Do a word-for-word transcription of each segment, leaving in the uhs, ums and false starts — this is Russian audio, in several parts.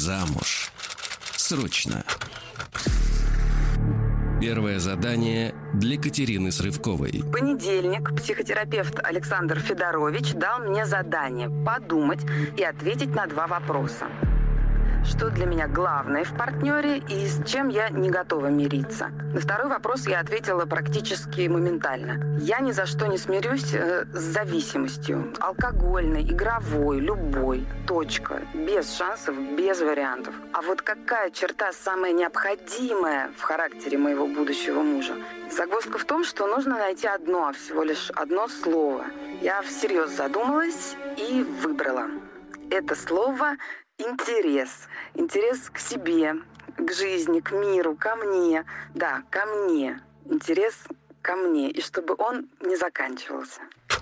Замуж. Срочно. Первое задание для Катерины Срывковой. В понедельник психотерапевт Александр Федорович дал мне задание подумать и ответить на два вопроса. Что для меня главное в партнере и с чем я не готова мириться? На второй вопрос я ответила практически моментально. Я ни за что не смирюсь э, с зависимостью. Алкогольной, игровой, любой. Точка. Без шансов, без вариантов. А вот какая черта самая необходимая в характере моего будущего мужа? Загвоздка в том, что нужно найти одно, всего лишь одно слово. Я всерьез задумалась и выбрала. Это слово интерес. Интерес к себе, к жизни, к миру, ко мне. Да, ко мне. Интерес ко мне. И чтобы он не заканчивался.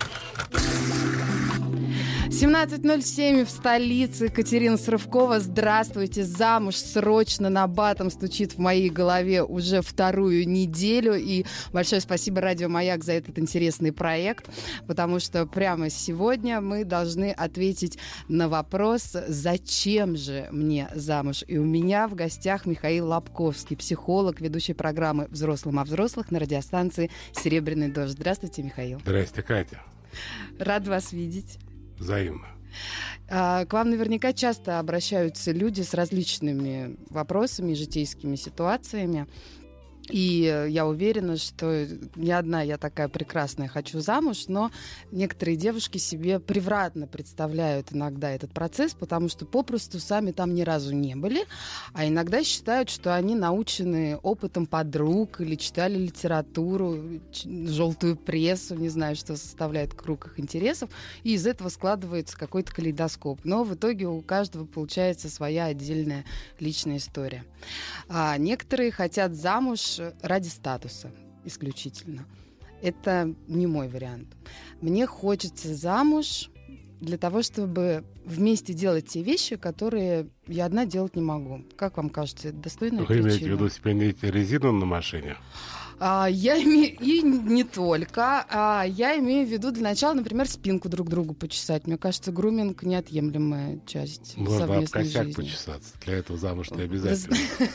семнадцать ноль семь в столице. Катерина Срывкова. Здравствуйте. Замуж срочно на батом стучит в моей голове уже вторую неделю. И большое спасибо Радио Маяк за этот интересный проект, потому что прямо сегодня мы должны ответить на вопрос, зачем же мне замуж. И у меня в гостях Михаил Лобковский, психолог, ведущий программы «Взрослым о взрослых» на радиостанции «Серебряный дождь». Здравствуйте, Михаил. Здрасте, Катя. Рад вас видеть. Взаимно. К вам наверняка часто обращаются люди с различными вопросами, житейскими ситуациями. И я уверена, что не одна я такая прекрасная хочу замуж, но некоторые девушки себе превратно представляют иногда этот процесс, потому что попросту сами там ни разу не были, а иногда считают, что они научены опытом подруг или читали литературу, желтую прессу, не знаю, что составляет круг их интересов, и из этого складывается какой-то калейдоскоп. Но в итоге у каждого получается своя отдельная личная история. А некоторые хотят замуж ради статуса исключительно. Это не мой вариант. Мне хочется замуж для того, чтобы вместе делать те вещи, которые я одна делать не могу. Как вам кажется, это достойная причина? Вы имеете в виду сменить резину на машине? А, я имею... И не только. А, я имею в виду для начала, например, спинку друг другу почесать. Мне кажется, груминг — неотъемлемая часть Можно совместной об косяк жизни. почесаться. Для этого замуж не обязательно.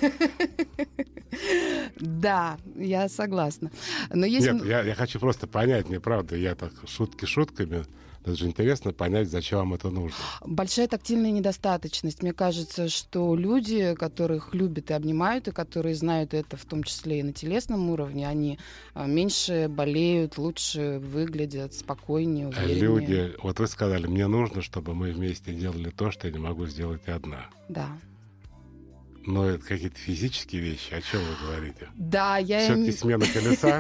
Да, я согласна. Но есть... Нет, я, я хочу просто понять, мне правда, я так шутки шутками, это же интересно понять, зачем вам это нужно. Большая тактильная недостаточность. Мне кажется, что люди, которых любят и обнимают, и которые знают это в том числе и на телесном уровне, они меньше болеют, лучше выглядят, спокойнее, увереннее. Люди, вот вы сказали, мне нужно, чтобы мы вместе делали то, что я не могу сделать одна. Да. Но это какие-то физические вещи. О чем вы говорите? Да, я... Все-таки смена колеса?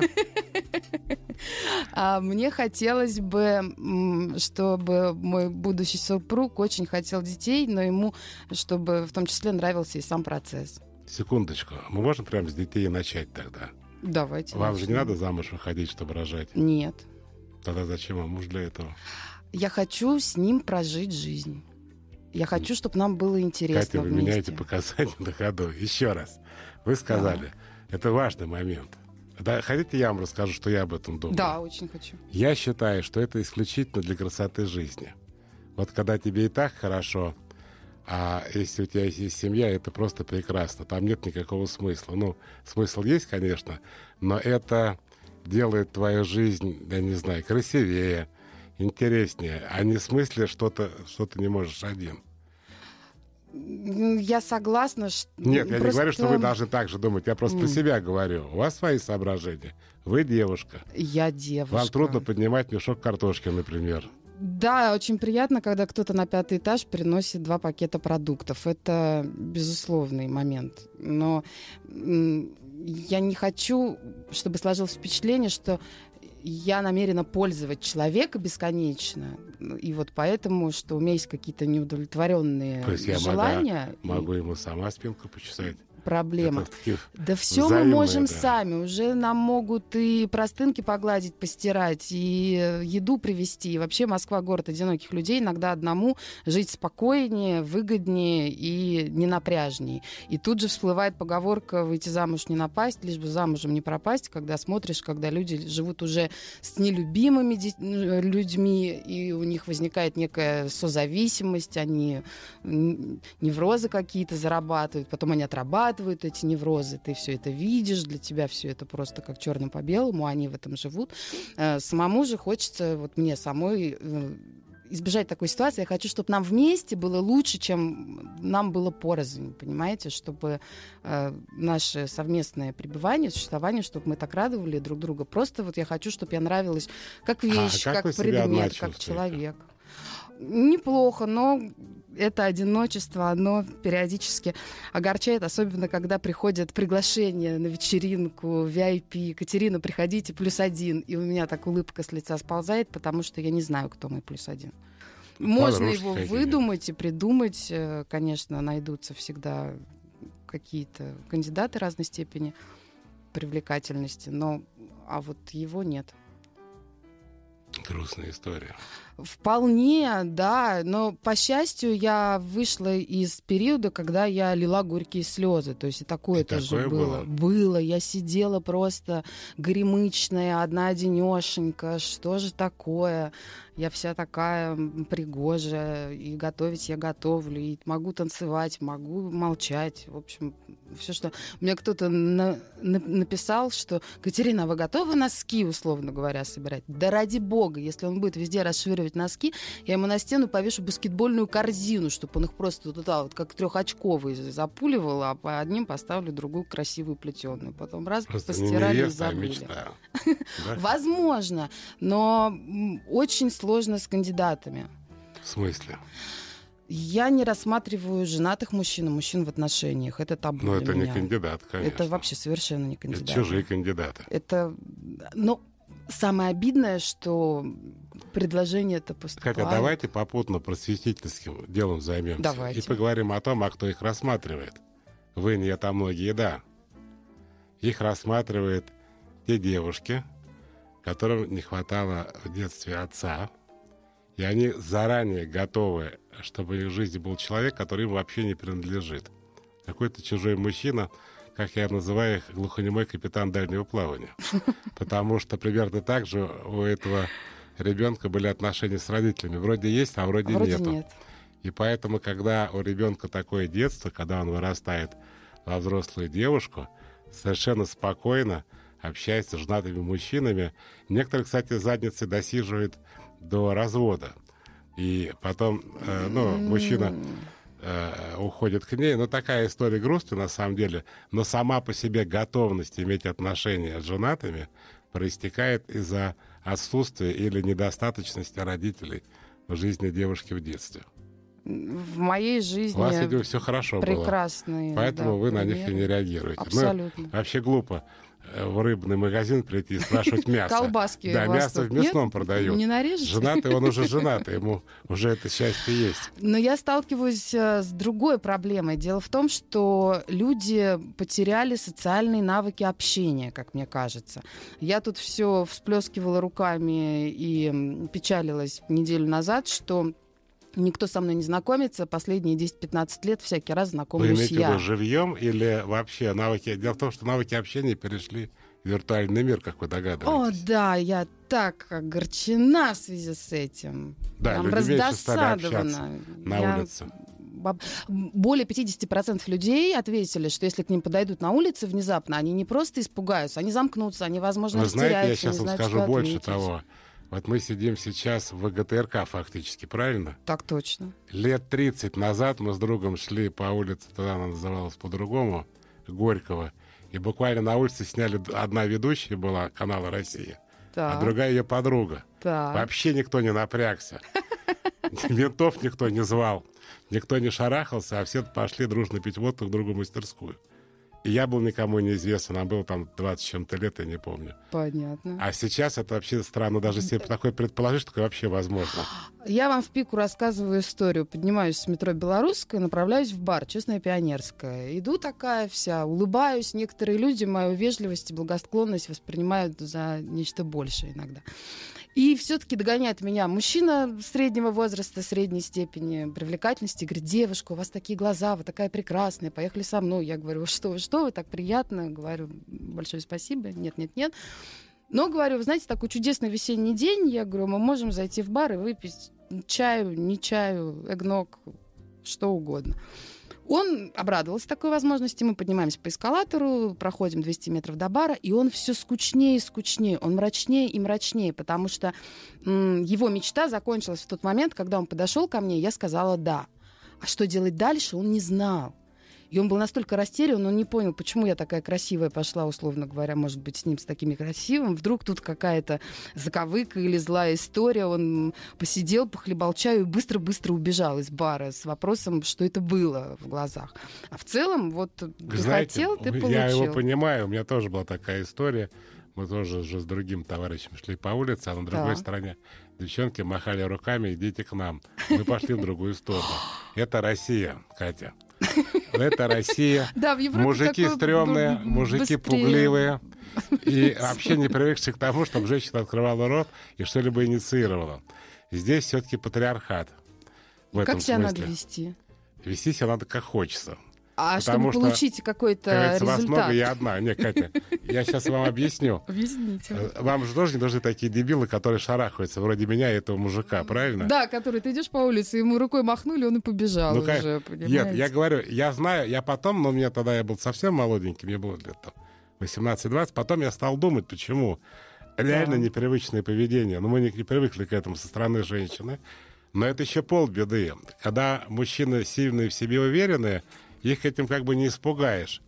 Мне хотелось бы, чтобы мой будущий супруг очень хотел детей, но ему, чтобы в том числе нравился и сам процесс. Секундочку. Мы можем прямо с детей начать тогда? Давайте. Вам же не надо замуж выходить, чтобы рожать? Нет. Тогда зачем вам муж для этого? Я хочу с ним прожить жизнь. Я хочу, чтобы нам было интересно Катя, вы вместе. меняете показания на ходу. Еще раз. Вы сказали, да. Это важный момент. Да, хотите, я вам расскажу, что я об этом думаю? Да, очень хочу. Я считаю, что это исключительно для красоты жизни. Вот когда тебе и так хорошо, а если у тебя есть семья, это просто прекрасно. Там нет никакого смысла. Ну, смысл есть, конечно, но это делает твою жизнь, я не знаю, красивее, интереснее, а не в смысле, что ты, что ты не можешь один. Я согласна, что... Нет, я просто... не говорю, что вы должны так же думать. Я просто mm. про себя говорю. У вас свои соображения. Вы девушка. Я девушка. Вам трудно поднимать мешок картошки, например. Да, очень приятно, когда кто-то на пятый этаж приносит два пакета продуктов. Это безусловный момент. Но я не хочу, чтобы сложилось впечатление, что я намерена пользовать человека бесконечно. И вот поэтому, что у меня есть какие-то неудовлетворенные То есть я желания. могу, могу ему сама спинку почесать? проблема. Это да все мы взаимные, можем да. сами. Уже нам могут и простынки погладить, постирать, и еду привезти. И вообще Москва — город одиноких людей. Иногда одному жить спокойнее, выгоднее и ненапряжнее. И тут же всплывает поговорка «выйти замуж не напасть», лишь бы замужем не пропасть, когда смотришь, когда люди живут уже с нелюбимыми де- людьми, и у них возникает некая созависимость, они неврозы какие-то зарабатывают, потом они отрабатывают эти неврозы, ты все это видишь, для тебя все это просто как черным по белому, они в этом живут. Самому же хочется, вот мне самой, избежать такой ситуации. Я хочу, чтобы нам вместе было лучше, чем нам было порознь, понимаете? Чтобы э, наше совместное пребывание, существование, чтобы мы так радовали друг друга. Просто вот я хочу, чтобы я нравилась как вещь, а как, как вы себя одна предмет, как чувствуете? человек. Неплохо, но это одиночество, оно периодически огорчает, особенно когда приходят приглашения на вечеринку, ви ай пи. Катерина, приходите, плюс один. И у меня так улыбка с лица сползает, потому что я не знаю, кто мой плюс один. Можно Подружки его какие-нибудь. выдумать и придумать. Конечно, найдутся всегда какие-то кандидаты разной степени привлекательности, но а вот его нет. Грустная история. Вполне, да, но, по счастью, я вышла из периода, когда я лила горькие слезы, то есть и такое И тоже такое было. было? Было, я сидела просто горемычная, одна-одинешенька, что же такое? Я вся такая пригожая, и готовить я готовлю, и могу танцевать, могу молчать, в общем, все, что... Мне кто-то на... на... написал, что «Катерина, а вы готовы носки, условно говоря, собирать?» Да ради бога, если он будет везде расшвыривать носки, я ему на стену повешу баскетбольную корзину, чтобы он их просто туда вот как трехочковый запуливал, а по одним поставлю другую красивую плетеную. Потом раз Просто постирали не и невеста, а забыли. мечта. Да? Возможно, но м, очень сложно с кандидатами. В смысле? Я не рассматриваю женатых мужчин и мужчин в отношениях. Это табу Ну, для это не меня. кандидат, конечно. Это вообще совершенно не Это кандидат. чужие кандидаты. Это... Но самое обидное, что предложение-то поступает. Хотя давайте попутно просветительским делом займемся. Давайте. И поговорим о том, а кто их рассматривает. Вы, не это, а многие, да. Их рассматривают те девушки, которым не хватало в детстве отца. И они заранее готовы, чтобы в их жизни был человек, который им вообще не принадлежит. Какой-то чужой мужчина, как я называю их, глухонемой капитан дальнего плавания. Потому что примерно так же у этого ребенка были отношения с родителями. Вроде есть, а вроде, Вроде нету. нет. И поэтому, когда у ребенка такое детство, когда он вырастает во взрослую девушку, совершенно спокойно общается с женатыми мужчинами. Некоторые, кстати, задницы досиживают до развода. И потом, э, ну, мужчина э, уходит к ней. Ну, такая история грустная на самом деле. Но сама по себе готовность иметь отношения с женатыми проистекает из-за отсутствия или недостаточности родителей в жизни девушки в детстве. В моей жизни У вас, видимо, все хорошо было. прекрасные. Поэтому да, вы на них примеры. и не реагируете. Абсолютно. Ну, вообще глупо в рыбный магазин прийти и спрашивать мясо. Колбаски Да, у вас мясо тут в мясном нет? продают. Не нарежете? Женатый, он уже женатый, ему уже это счастье есть. Но я сталкиваюсь э, с другой проблемой. Дело в том, что люди потеряли социальные навыки общения, как мне кажется. Я тут все всплескивала руками и м, печалилась неделю назад, что никто со мной не знакомится. Последние десять-пятнадцать лет всякий раз Вы знакомлюсь имеете в я. виду живьем или вообще навыки? Дело в том, что навыки общения перешли в виртуальный мир, как вы О, догадываетесь. да, я так огорчена в связи с этим. Да, Прям люди меньше стали общаться раздосадована. на Я- улице. баб- Более пятьдесят процентов людей ответили, что если к ним подойдут на улице внезапно, они не просто испугаются, они замкнутся, они, возможно, Вы знаете, я растеряются, сейчас не вам знают, скажу что больше ответить. того. Вот мы сидим сейчас в вэ гэ тэ эр ка фактически, правильно? Так точно. Лет тридцать назад мы с другом шли по улице, тогда она называлась по-другому, Горького, и буквально на улице сняли д- одна ведущая была канала «Россия», Так, а другая ее подруга. так. Вообще никто не напрягся. Ментов никто не звал, никто не шарахался, а все пошли дружно пить водку в другую мастерскую. И я был никому неизвестен, нам было там двадцать с чем-то лет, я не помню. Понятно. А сейчас это вообще странно, даже себе такое предположить, что такое вообще возможно. Я вам в пику рассказываю историю. Поднимаюсь с метро Белорусская, направляюсь в бар Честная Пионерская. Иду такая вся, улыбаюсь. Некоторые люди мою вежливость и благосклонность воспринимают за нечто большее иногда. И все-таки догоняет меня мужчина среднего возраста, средней степени привлекательности. Говорит: девушка, у вас такие глаза, вы такая прекрасная, поехали со мной. Я говорю: что вы, что вы, так приятно. Говорю: большое спасибо. Нет, нет, нет. Но, говорю, вы знаете, такой чудесный весенний день. Я говорю: мы можем зайти в бар и выпить чаю, не чаю, эгног, что угодно. Он обрадовался такой возможности. Мы поднимаемся по эскалатору, проходим двести метров до бара, и он все скучнее и скучнее, он мрачнее и мрачнее, потому что м- его мечта закончилась в тот момент, когда он подошел ко мне, и я сказала «да». А что делать дальше, он не знал. И он был настолько растерян, он не понял, почему я такая красивая пошла, условно говоря, может быть, с ним, с такими красивым. Вдруг тут какая-то заковыка или злая история. Он посидел, похлебал чаю и быстро-быстро убежал из бара с вопросом, что это было в глазах. А в целом, вот ты Знаете, хотел, ты получил. Я его понимаю, у меня тоже была такая история. Мы тоже уже с другим товарищем шли по улице, а на другой Да. стороне девчонки махали руками: идите к нам. Мы пошли в другую сторону. Это Россия, Катя. Это Россия. Да, в Европе Мужики такое стрёмные, б- мужики быстрее. пугливые. И вообще не привыкшие к тому, чтобы женщина открывала рот и что-либо инициировала. Здесь все-таки патриархат. В этом Как себя смысле. надо вести? Вести себя надо как хочется. А Потому чтобы что, получить какой-то Кажется, вас много, результат? я одна. Не, Катя, я сейчас вам объясню. Объясните. Э, Вам же тоже не нужны такие дебилы, которые шарахаются, вроде меня и этого мужика, правильно? Да, который ты идешь по улице, ему рукой махнули, он и побежал Ну, уже, конечно. понимаете? Нет, я говорю, я знаю, я потом, но мне тогда я был совсем молоденький, мне было лет там восемнадцать-двадцать, потом я стал думать, почему. Реально Да. непривычное поведение. Но мы не, не привыкли к этому со стороны женщины. Но это еще полбеды. Когда мужчины сильные, в себе уверенные, их этим как бы не испугаешь.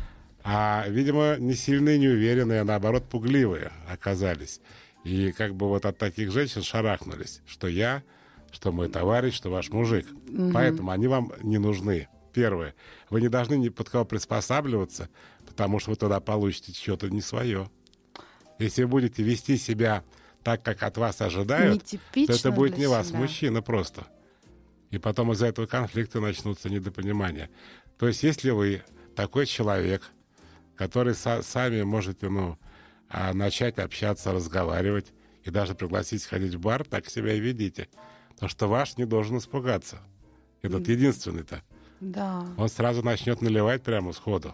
А, видимо, не сильные, не уверенные, а наоборот пугливые оказались. И как бы вот от таких женщин шарахнулись, что я, что мой товарищ, что ваш мужик. Мгм. Поэтому они вам не нужны. Первое. Вы не должны ни под кого приспосабливаться, потому что вы тогда получите что-то не свое. Если вы будете вести себя так, как от вас ожидают, то Нетипично это будет для не вас, себя. мужчина просто. И потом из-за этого конфликта начнутся недопонимания. То есть если вы такой человек, который са- сами можете ну, а, начать общаться, разговаривать и даже пригласить сходить в бар, так себя и ведите. Потому что ваш не должен испугаться. Этот М. единственный-то. Да. Он сразу начнет наливать прямо сходу.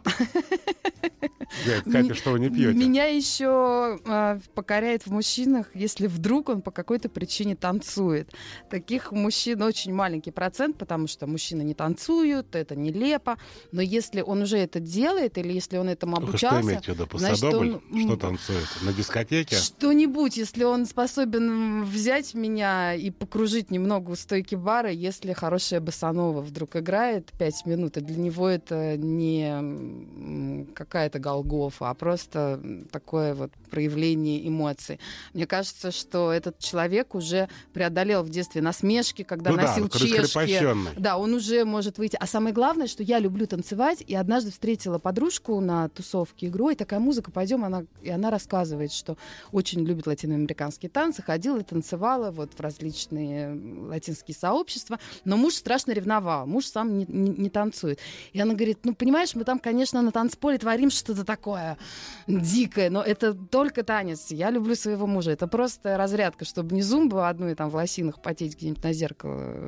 Говорит: Катя, что вы не пьете? Меня еще э, покоряет в мужчинах, если вдруг он по какой-то причине танцует. Таких мужчин очень маленький процент, потому что мужчины не танцуют, это нелепо. Но если он уже это делает, или если он этому Только обучался... что имеете в виду? значит, Пасадобль? он, Что м, танцует? На дискотеке? Что-нибудь, если он способен взять меня и покружить немного у стойки бара, если хорошая босанова вдруг играет пять минут, и для него это не м, какая-то голгофа, а просто такое вот проявление эмоций. Мне кажется, что этот человек уже преодолел в детстве насмешки, когда Ну да, носил чешки. раскрепощенный. Да, он уже может выйти. А самое главное, что я люблю танцевать, и однажды встретила подружку на тусовке игру, и такая музыка, пойдем, она, и она рассказывает, что очень любит латиноамериканские танцы, ходила и танцевала вот в различные латинские сообщества, но муж страшно ревновал, муж сам не, не, не танцует. И она говорит: ну, понимаешь, мы там, конечно, на танцполе творим что-то такое дикое, но это только танец. Я люблю своего мужа. Это просто разрядка, чтобы не зумбу одну и там в лосинах потеть где-нибудь на зеркало,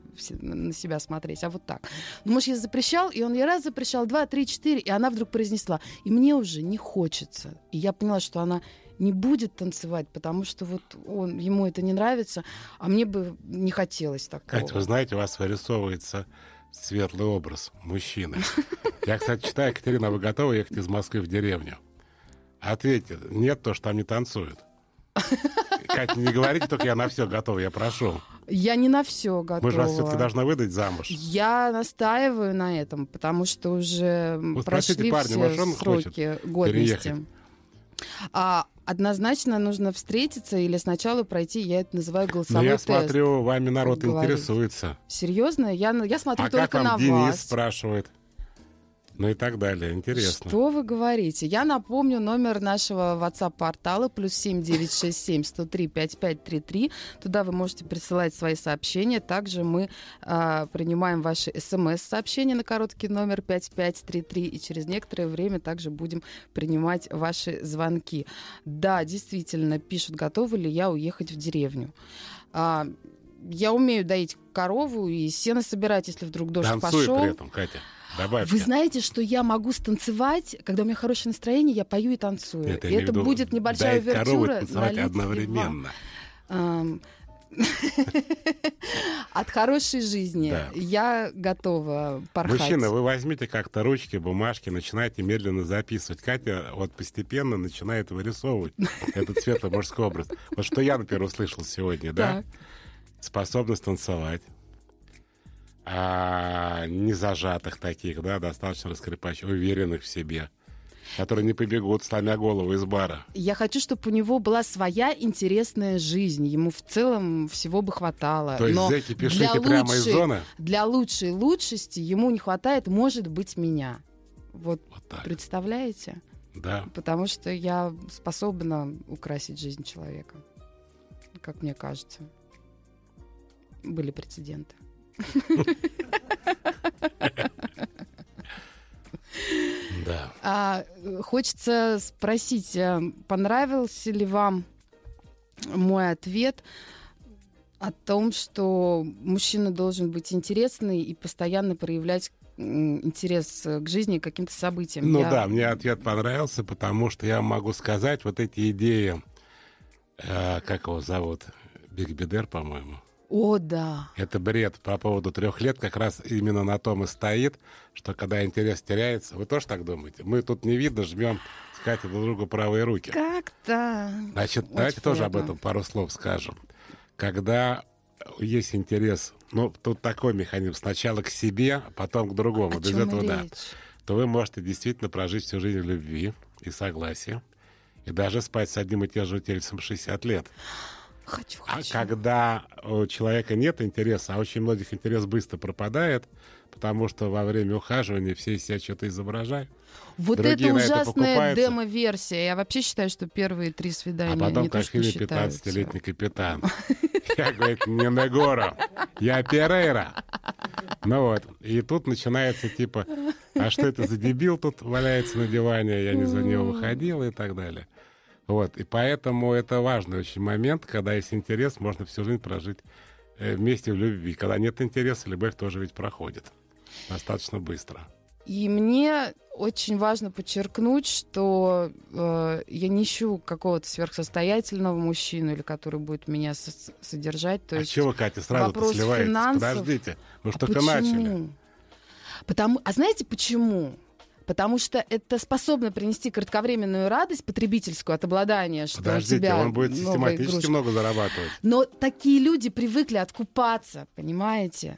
на себя смотреть, а вот так. Но муж ей запрещал, и он ей раз запрещал, два, три, четыре, и она вдруг произнесла: и мне уже не хочется. И я поняла, что она не будет танцевать, потому что вот он, ему это не нравится, а мне бы не хотелось такого. Катя, вы знаете, у вас вырисовывается светлый образ мужчины. Я, кстати, читаю: Екатерина, вы готовы ехать из Москвы в деревню? Ответьте: нет, то, что там не танцуют. Катя, не говорите, только я на все готова, я прошу. Я не на все готова. Мы же вас все-таки должны выдать замуж. Я настаиваю на этом, потому что уже Вы прошли спросите парня, все может, он сроки хочет годности. переехать? А однозначно нужно встретиться или сначала пройти, я это называю Но голосовой я тест. смотрю, вами народ как говорится. интересуется. Серьезно? Я, я смотрю А только как на вам Денис вас. спрашивает? Ну и так далее. Интересно. Что вы говорите? Я напомню номер нашего WhatsApp-портала плюс семь девять шесть семь сто три пятьдесят пять тридцать три. Туда вы можете присылать свои сообщения. Также мы а, принимаем ваши смс-сообщения на короткий номер пять пять три три. И через некоторое время также будем принимать ваши звонки. Да, действительно, пишут, готова ли я уехать в деревню. А, я умею доить корову и сено собирать, если вдруг дождь Танцуй пошел. при этом, Катя. Добавьте. Вы знаете, что я могу станцевать, когда у меня хорошее настроение, я пою и танцую. Нет, и это будет небольшая увертюра. Танцевать одновременно. От хорошей жизни Да. я готова порхать. Мужчина, вы возьмите как-то ручки, бумажки, начинайте медленно записывать. Катя вот постепенно начинает вырисовывать этот светлый мужской образ. Вот что я, например, услышал сегодня, да? Так. Способность танцевать. А, не зажатых таких, да, достаточно раскрепощенных, уверенных в себе, которые не побегут, сломя голову из бара. Я хочу, чтобы у него была своя интересная жизнь. Ему в целом всего бы хватало. То есть Но зэки, пишите для прямо лучшей, из зоны? Для лучшей лучшести ему не хватает, может быть, меня. Вот, Вот так. представляете? Да. Потому что я способна украсить жизнь человека, как мне кажется. Были прецеденты. Да. А, хочется спросить, а, понравился ли вам мой ответ о том, что мужчина должен быть интересный и постоянно проявлять м, интерес к жизни и к каким-то событиям? Ну Я- да, мне ответ понравился, потому что я могу сказать, вот эти идеи, э, как его зовут, Биг Бедер, по-моему, О, да. это бред по поводу трех лет, как раз именно на том и стоит, что когда интерес теряется, вы тоже так думаете? Мы тут не видно, жмем с Катей друг другу правые руки. Как-то... Значит, Очень давайте тоже об приятно. этом пару слов скажем. Когда есть интерес, ну, тут такой механизм, сначала к себе, а потом к другому, О без чем этого, и да, речь? то вы можете действительно прожить всю жизнь в любви и согласии, и даже спать с одним и тем же тельцем шестьдесят лет. Хочу, А хочу. когда у человека нет интереса, а очень многих интерес быстро пропадает, потому что во время ухаживания все из себя что-то изображают, Вот другие это на это ужасная покупаются. демо-версия. Я вообще считаю, что первые три свидания а потом, не то, как в что фильме считаются. «пятнадцатилетний капитан». Я, говорит, не Негоро, я Перейра. Ну вот, и тут начинается типа, а что это за дебил тут валяется на диване, я не за него выходил и так далее. Вот, и поэтому это важный очень момент, когда есть интерес, можно всю жизнь прожить э, вместе в любви. Когда нет интереса, любовь тоже ведь проходит достаточно быстро. И мне очень важно подчеркнуть, что э, я не ищу какого-то сверхсостоятельного мужчину, или который будет меня со- содержать. То А есть чего, Катя, сразу-то вопрос сливаетесь? финансов. Подождите, мы же А только почему? начали. Потому, а знаете почему? Потому что это способно принести кратковременную радость потребительскую от обладания, что у Подождите, тебя он будет новая систематически игрушка. много зарабатывать. Но такие люди привыкли откупаться, понимаете?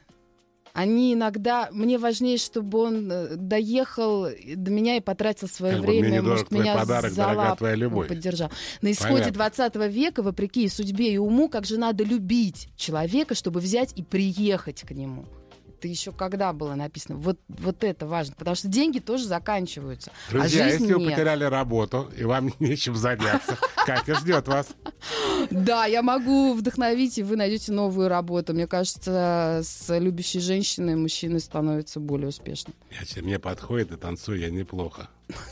Они иногда... Мне важнее, чтобы он э, доехал до меня и потратил свое Как бы мне время, недорог может, твой меня подарок, за дорога лапку твоя любовь. поддержал. На исходе Понятно. двадцатого века, вопреки и судьбе, и уму, как же надо любить человека, чтобы взять и приехать к нему. Это еще когда было написано? Вот, вот это важно, потому что деньги тоже заканчиваются, Друзья, а жизнь если вы нет. потеряли работу, и вам нечем заняться, Катя ждет вас. Да, я могу вдохновить, и вы найдете новую работу. Мне кажется, с любящей женщиной мужчины становятся более успешным. Я, мне подходит и танцую я неплохо.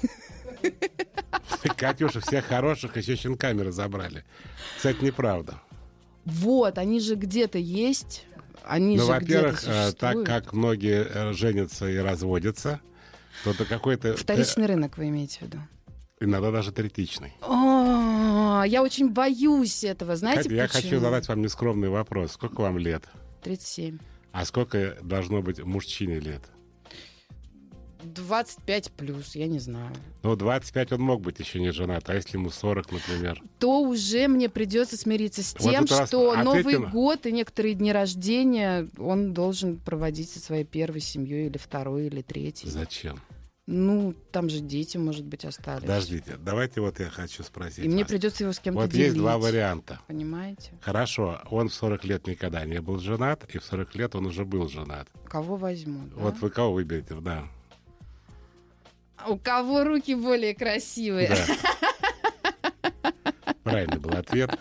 Катюша, всех хороших еще щенками разобрали. Кстати, неправда. Вот, они же где-то есть. Они Ну, же во-первых, где-то э, так существуют. как многие э, женятся и разводятся, то это какой-то... Вторичный рынок, вы имеете в виду? э, иногда даже третичный. О, я очень боюсь этого. Знаете, Катя, я почему? хочу задать вам нескромный вопрос. Сколько вам лет? тридцать семь. А сколько должно быть мужчине лет? двадцать пять плюс, я не знаю. Ну, двадцать пять он мог быть еще не женат, а если ему сорок, например? То уже мне придется смириться с Вот тем, это раз что Новый ответьте на- год и некоторые дни рождения он должен проводить со своей первой семьей, или второй, или третьей. Зачем? Ну, там же дети, может быть, остались. Подождите, давайте вот я хочу спросить И мне вас. придется его с кем-то Вот делить. есть два варианта. Понимаете? Хорошо, он в сорок лет никогда не был женат, и в сорок лет он уже был женат. Кого возьму? Да? Вот вы кого выберете, да? У кого руки более красивые? Да. Правильный был ответ.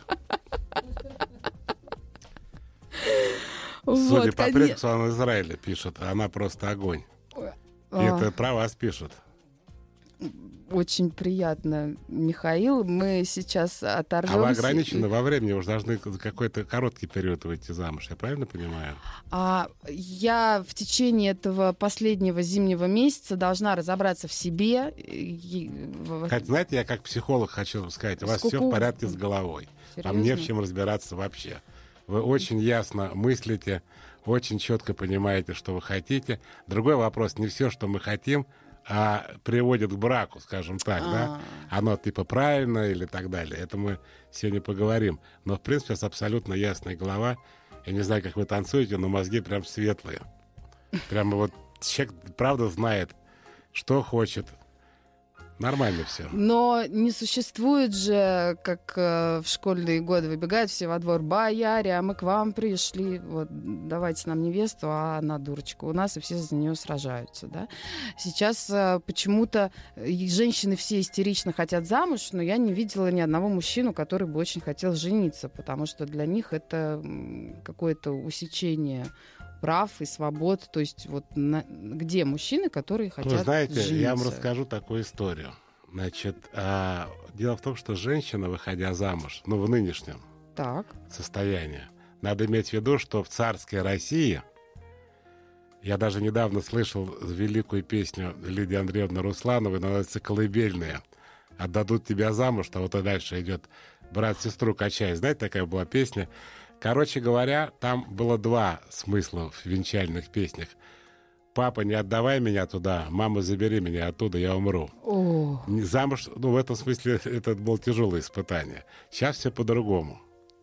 Вот, Судя по конечно. прессу, он Израиля пишет, она просто огонь. И А. это про вас пишут. Очень приятно, Михаил. Мы сейчас оторвемся. А вы ограничены во времени, вы же должны какой-то короткий период выйти замуж, я правильно понимаю? А я в течение этого последнего зимнего месяца должна разобраться в себе. И- в- Хотя, знаете, я как психолог хочу вам сказать, у вас Сколько все в у- порядке с головой. Серьезно? Вам не в чем разбираться вообще. Вы очень ясно мыслите, очень четко понимаете, что вы хотите. Другой вопрос, не все, что мы хотим, а приводит к браку, скажем так, да? Оно типа правильно или так далее. Это мы сегодня поговорим. Но, в принципе, у вас абсолютно ясная голова. Я не знаю, как вы танцуете, но мозги прям светлые. Прямо вот человек, правда, знает, что хочет. Нормально все. Но не существует же, как э, в школьные годы выбегают все во двор: бояре, а мы к вам пришли, вот, давайте нам невесту, а она дурочка у нас, и все за нее сражаются, да. Сейчас э, почему-то и женщины все истерично хотят замуж, но я не видела ни одного мужчину, который бы очень хотел жениться, потому что для них это м, какое-то усечение прав и свобод, то есть вот на- где мужчины, которые хотят Вы знаете, жениться? я вам расскажу такую историю. Значит, а, дело в том, что женщина, выходя замуж, ну, в нынешнем Так. состоянии, надо иметь в виду, что в царской России, я даже недавно слышал великую песню Лидии Андреевны Руслановой, называется «Колыбельная». «Отдадут тебя замуж», а вот и дальше идет «Брат сестру качай». Знаете, такая была песня. Короче говоря, там было два смысла в венчальных песнях. «Папа, не отдавай меня туда, мама, забери меня оттуда, я умру». О, Не замуж, ну, в этом смысле это было тяжелое испытание. Сейчас все по-другому.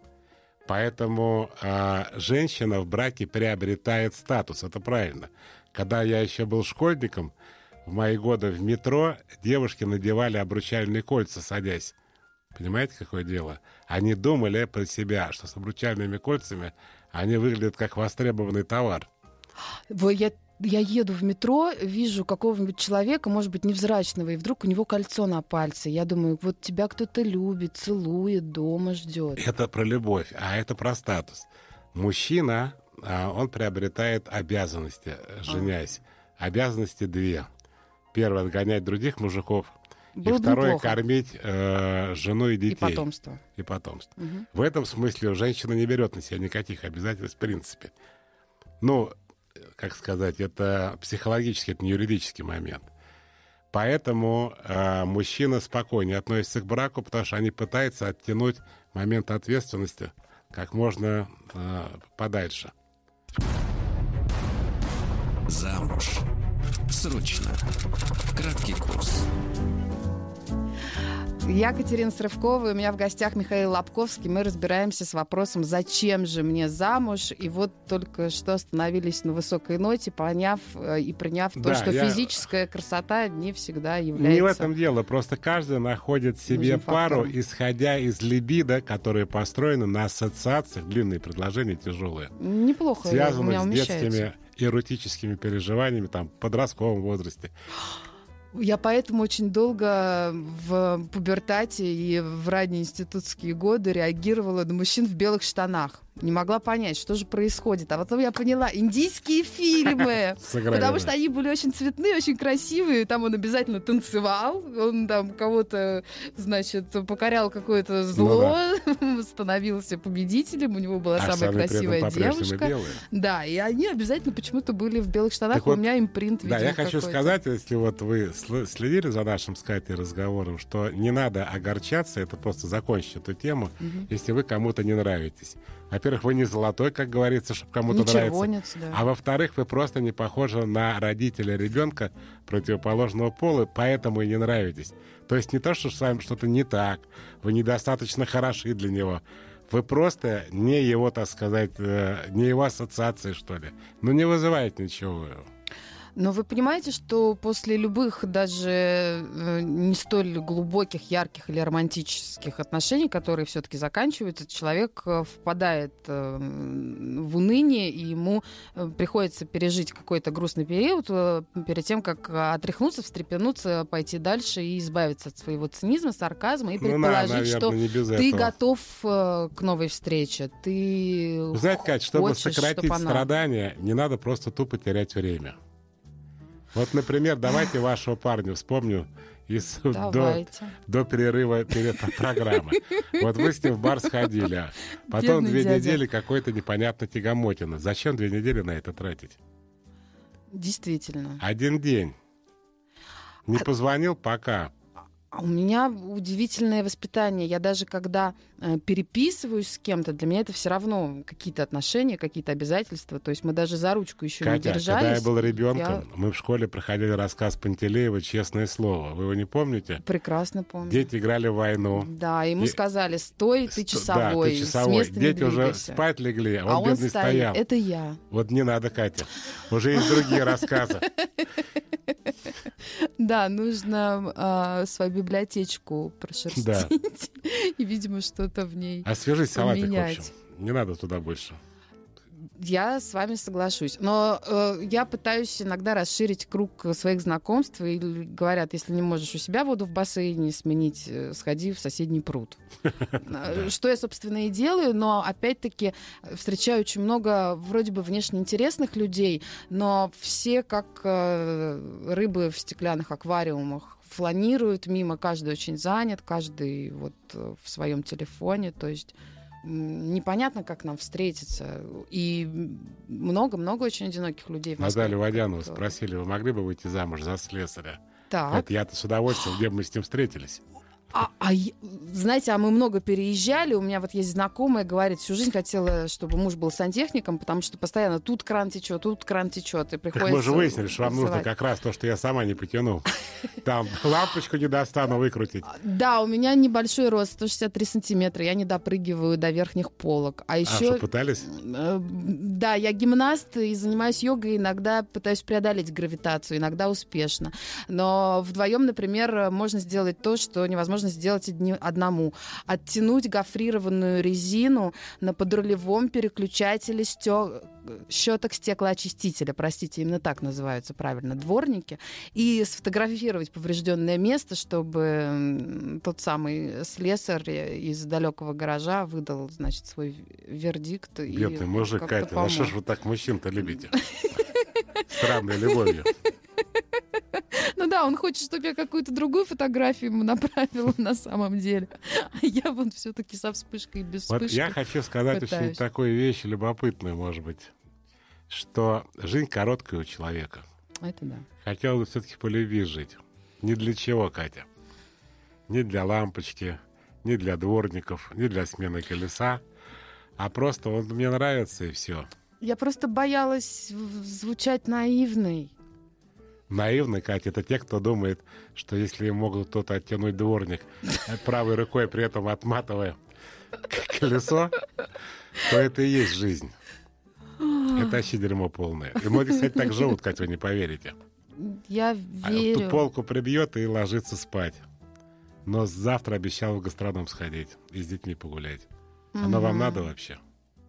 Поэтому а, женщина в браке приобретает статус, это правильно. Когда я еще был школьником, в мои годы в метро девушки надевали обручальные кольца, садясь. Понимаете, какое дело? Они думали про себя, что с обручальными кольцами они выглядят как востребованный товар. Во, я, я еду в метро, вижу какого-нибудь человека, может быть, невзрачного, и вдруг у него кольцо на пальце. Я думаю, вот тебя кто-то любит, целует, дома ждет. Это про любовь, а это про статус. Мужчина, а, он приобретает обязанности, женясь. Обязанности две. Первое — отгонять других мужиков. Было и бы второе — неплохо. кормить э, жену и детей. И потомство. И потомство. Мгм. В этом смысле женщина не берет на себя никаких обязательств в принципе. Ну, как сказать, это психологический, это не юридический момент. Поэтому э, мужчина спокойнее относится к браку, потому что они пытаются оттянуть момент ответственности как можно э, подальше. Замуж. Срочно. Краткий курс. Я Катерина Срывкова, и у меня в гостях Михаил Лобковский. Мы разбираемся с вопросом, зачем же мне замуж. И вот только что остановились на высокой ноте, поняв э, и приняв то, Да, что я- физическая красота не всегда является... Не в этом дело, просто каждый находит себе нужным пару, фактором. исходя из либидо, которые построены на ассоциациях, длинные предложения, тяжелые, Неплохо, у связанных меня с умещается. детскими эротическими переживаниями, там, в подростковом возрасте. Я поэтому очень долго в пубертате и в ранние институтские годы реагировала на мужчин в белых штанах. Не могла понять, что же происходит. А потом я поняла, индийские фильмы. Сыграли, Потому да. что они были очень цветные, очень красивые. Там он обязательно танцевал. Он там кого-то, значит, покорял какое-то зло. Становился победителем. У него была А самая штаны при этом красивая по-прежнему девушка. белые. Да, и они обязательно почему-то были в белых штанах. Так У вот, меня импринт, Да, видимо, я хочу какой-то. сказать, если вот вы сл- следили за нашим с Катей разговором, что не надо огорчаться, это просто закончить эту тему, Мгм. если вы кому-то не нравитесь. Во-первых, вы не золотой, как говорится, чтобы кому-то Не нравится. червонец, да. А во-вторых, вы просто не похожи на родителя ребенка противоположного пола, поэтому и не нравитесь. То есть не то, что с вами что-то не так, вы недостаточно хороши для него. Вы просто не его, так сказать, э, не его ассоциации, что ли. Ну, не вызывает ничего. Но вы понимаете, что после любых даже э, не столь глубоких, ярких или романтических отношений, которые все-таки заканчиваются, человек э, впадает э, в уныние, и ему э, приходится пережить какой-то грустный период э, перед тем, как отряхнуться, встрепенуться, пойти дальше и избавиться от своего цинизма, сарказма и предположить, ну, да, наверное, что ты готов э, к новой встрече. Ты Вы знаете, Кать, чтобы сократить чтобы страдания, не надо просто тупо терять время. Вот, например, давайте вашего парня вспомню из, до, до перерыва перед программы. Вот вы с ним в бар сходили, а потом Бедный две дядя. недели какой-то непонятно тягомотина. Зачем две недели на это тратить? Действительно. Один день. Не а... позвонил, пока. У меня удивительное воспитание. Я даже когда э, переписываюсь с кем-то, для меня это все равно какие-то отношения, какие-то обязательства. То есть мы даже за ручку еще Катя, не держались. Когда я был ребенком, я... мы в школе проходили рассказ Пантелеева «Честное слово». Вы его не помните? Прекрасно помню. Дети играли в войну. Да, ему и... сказали: стой, ты часовой. Да, ты часовой. Дети уже спать легли, а он, а он бедный стоит. стоял. Это я. Вот не надо, Катя. Уже есть другие рассказы. Да, нужно э, свою библиотечку прошерстить. Да. И, видимо, что-то в ней Освежить салатик, в общем. Не надо туда больше. Я с вами соглашусь. Но э, я пытаюсь иногда расширить круг своих знакомств. И говорят, если не можешь у себя воду в бассейне сменить, сходи в соседний пруд. Что я, собственно, и делаю. Но, опять-таки, встречаю очень много вроде бы внешне интересных людей, но все, как рыбы в стеклянных аквариумах, фланируют мимо. Каждый очень занят, каждый вот в своем телефоне. То есть непонятно, как нам встретиться. И много-много очень одиноких людей в Москве. Наталью Водянову спросили: вы могли бы выйти замуж за слесаря? Так. Вот я-то с удовольствием, где бы мы с ним встретились. А, а, знаете, а мы много переезжали. У меня вот есть знакомая, говорит, всю жизнь хотела, чтобы муж был сантехником, потому что постоянно тут кран течет, тут кран течет. И приходится... Так мы же выяснили, что вам нужно как раз то, что я сама не потяну. Там лампочку не достану выкрутить. Да, у меня небольшой рост, сто шестьдесят три сантиметра. Я не допрыгиваю до верхних полок. А еще... А что, пытались? Да, я гимнаст и занимаюсь йогой. Иногда пытаюсь преодолеть гравитацию, иногда успешно. Но вдвоем, например, можно сделать то, что невозможно сделать одному. Оттянуть гофрированную резину на подрулевом переключателе стё... щеток стеклоочистителя, простите, именно так называются правильно, дворники, и сфотографировать поврежденное место, чтобы тот самый слесарь из далекого гаража выдал, значит, свой вердикт. Бедный мужик, Катя, ну что ж вы так мужчин-то любите? Странной любовью. Ну да, он хочет, чтобы я какую-то другую фотографию ему направила на самом деле. А я вот все-таки со вспышкой и без вспышки. Вот я хочу сказать пытаюсь. Очень такую вещь любопытную, может быть, что жизнь короткая у человека. Это да. Хотел бы все-таки по любви жить. Ни для чего, Катя. Ни для лампочки, ни для дворников, ни для смены колеса. А просто он мне нравится, и все. Я просто боялась звучать наивной. Наивный, Катя, это те, кто думает, что если могут кто-то оттянуть дворник правой рукой, при этом отматывая колесо, то это и есть жизнь. Это вообще дерьмо полное. И многие, кстати, так живут, Катя, вы не поверите. Я верю. А ту полку прибьет и ложится спать. Но завтра обещал в гастроном сходить и с детьми погулять. Оно вам надо вообще?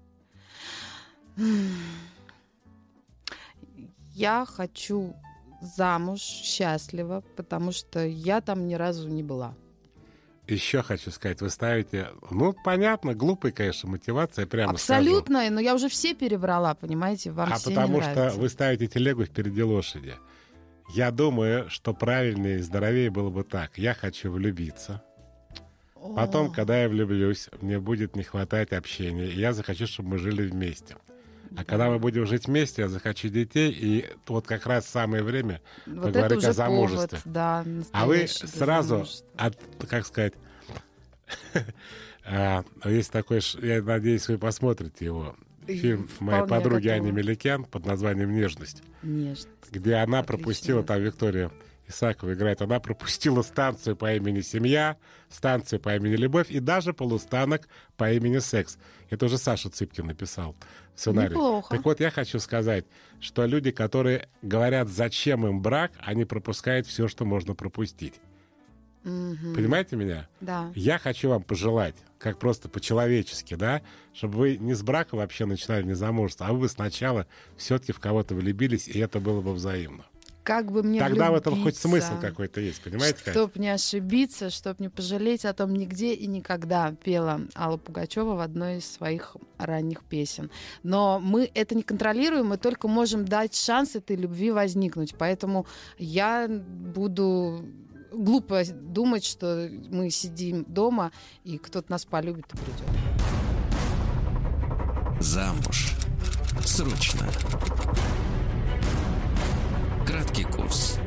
Я хочу замуж счастливо, потому что я там ни разу не была. Еще хочу сказать, вы ставите, ну, понятно, глупая, конечно, мотивация, прямо абсолютно, скажу. Но я уже все перебрала, понимаете, вам а все потому не нравится. Что вы ставите телегу впереди лошади. Я думаю, что правильнее и здоровее было бы так. Я хочу влюбиться. О. Потом, когда я влюблюсь, мне будет не хватать общения, и я захочу, чтобы мы жили вместе. А когда мы будем жить вместе, я захочу детей, и вот как раз самое время вот поговорить о замужестве. Повод, да, а вы сразу, от, как сказать, есть такой, я надеюсь, вы посмотрите его, фильм моей подруги Ани Меликян под названием «Нежность», где она пропустила, там Виктория Исакова играет, она пропустила станцию по имени «Семья», станцию по имени «Любовь» и даже полустанок по имени «Секс». Это уже Саша Цыпкин написал в сценарии. Неплохо. Так вот, я хочу сказать, что люди, которые говорят, зачем им брак, они пропускают все, что можно пропустить. Мгм. Понимаете меня? Да. Я хочу вам пожелать, как просто по-человечески, да, чтобы вы не с брака вообще начинали, не замужество, а вы сначала все-таки в кого-то влюбились, и это было бы взаимно. Как бы мне Тогда в этом хоть влюбиться, смысл какой-то есть, понимаете? Кать? Чтоб не ошибиться, чтоб не пожалеть о том нигде и никогда, пела Алла Пугачева в одной из своих ранних песен. Но мы это не контролируем, мы только можем дать шанс этой любви возникнуть. Поэтому я буду глупо думать, что мы сидим дома, и кто-то нас полюбит и придет. Замуж. Срочно. Краткий курс.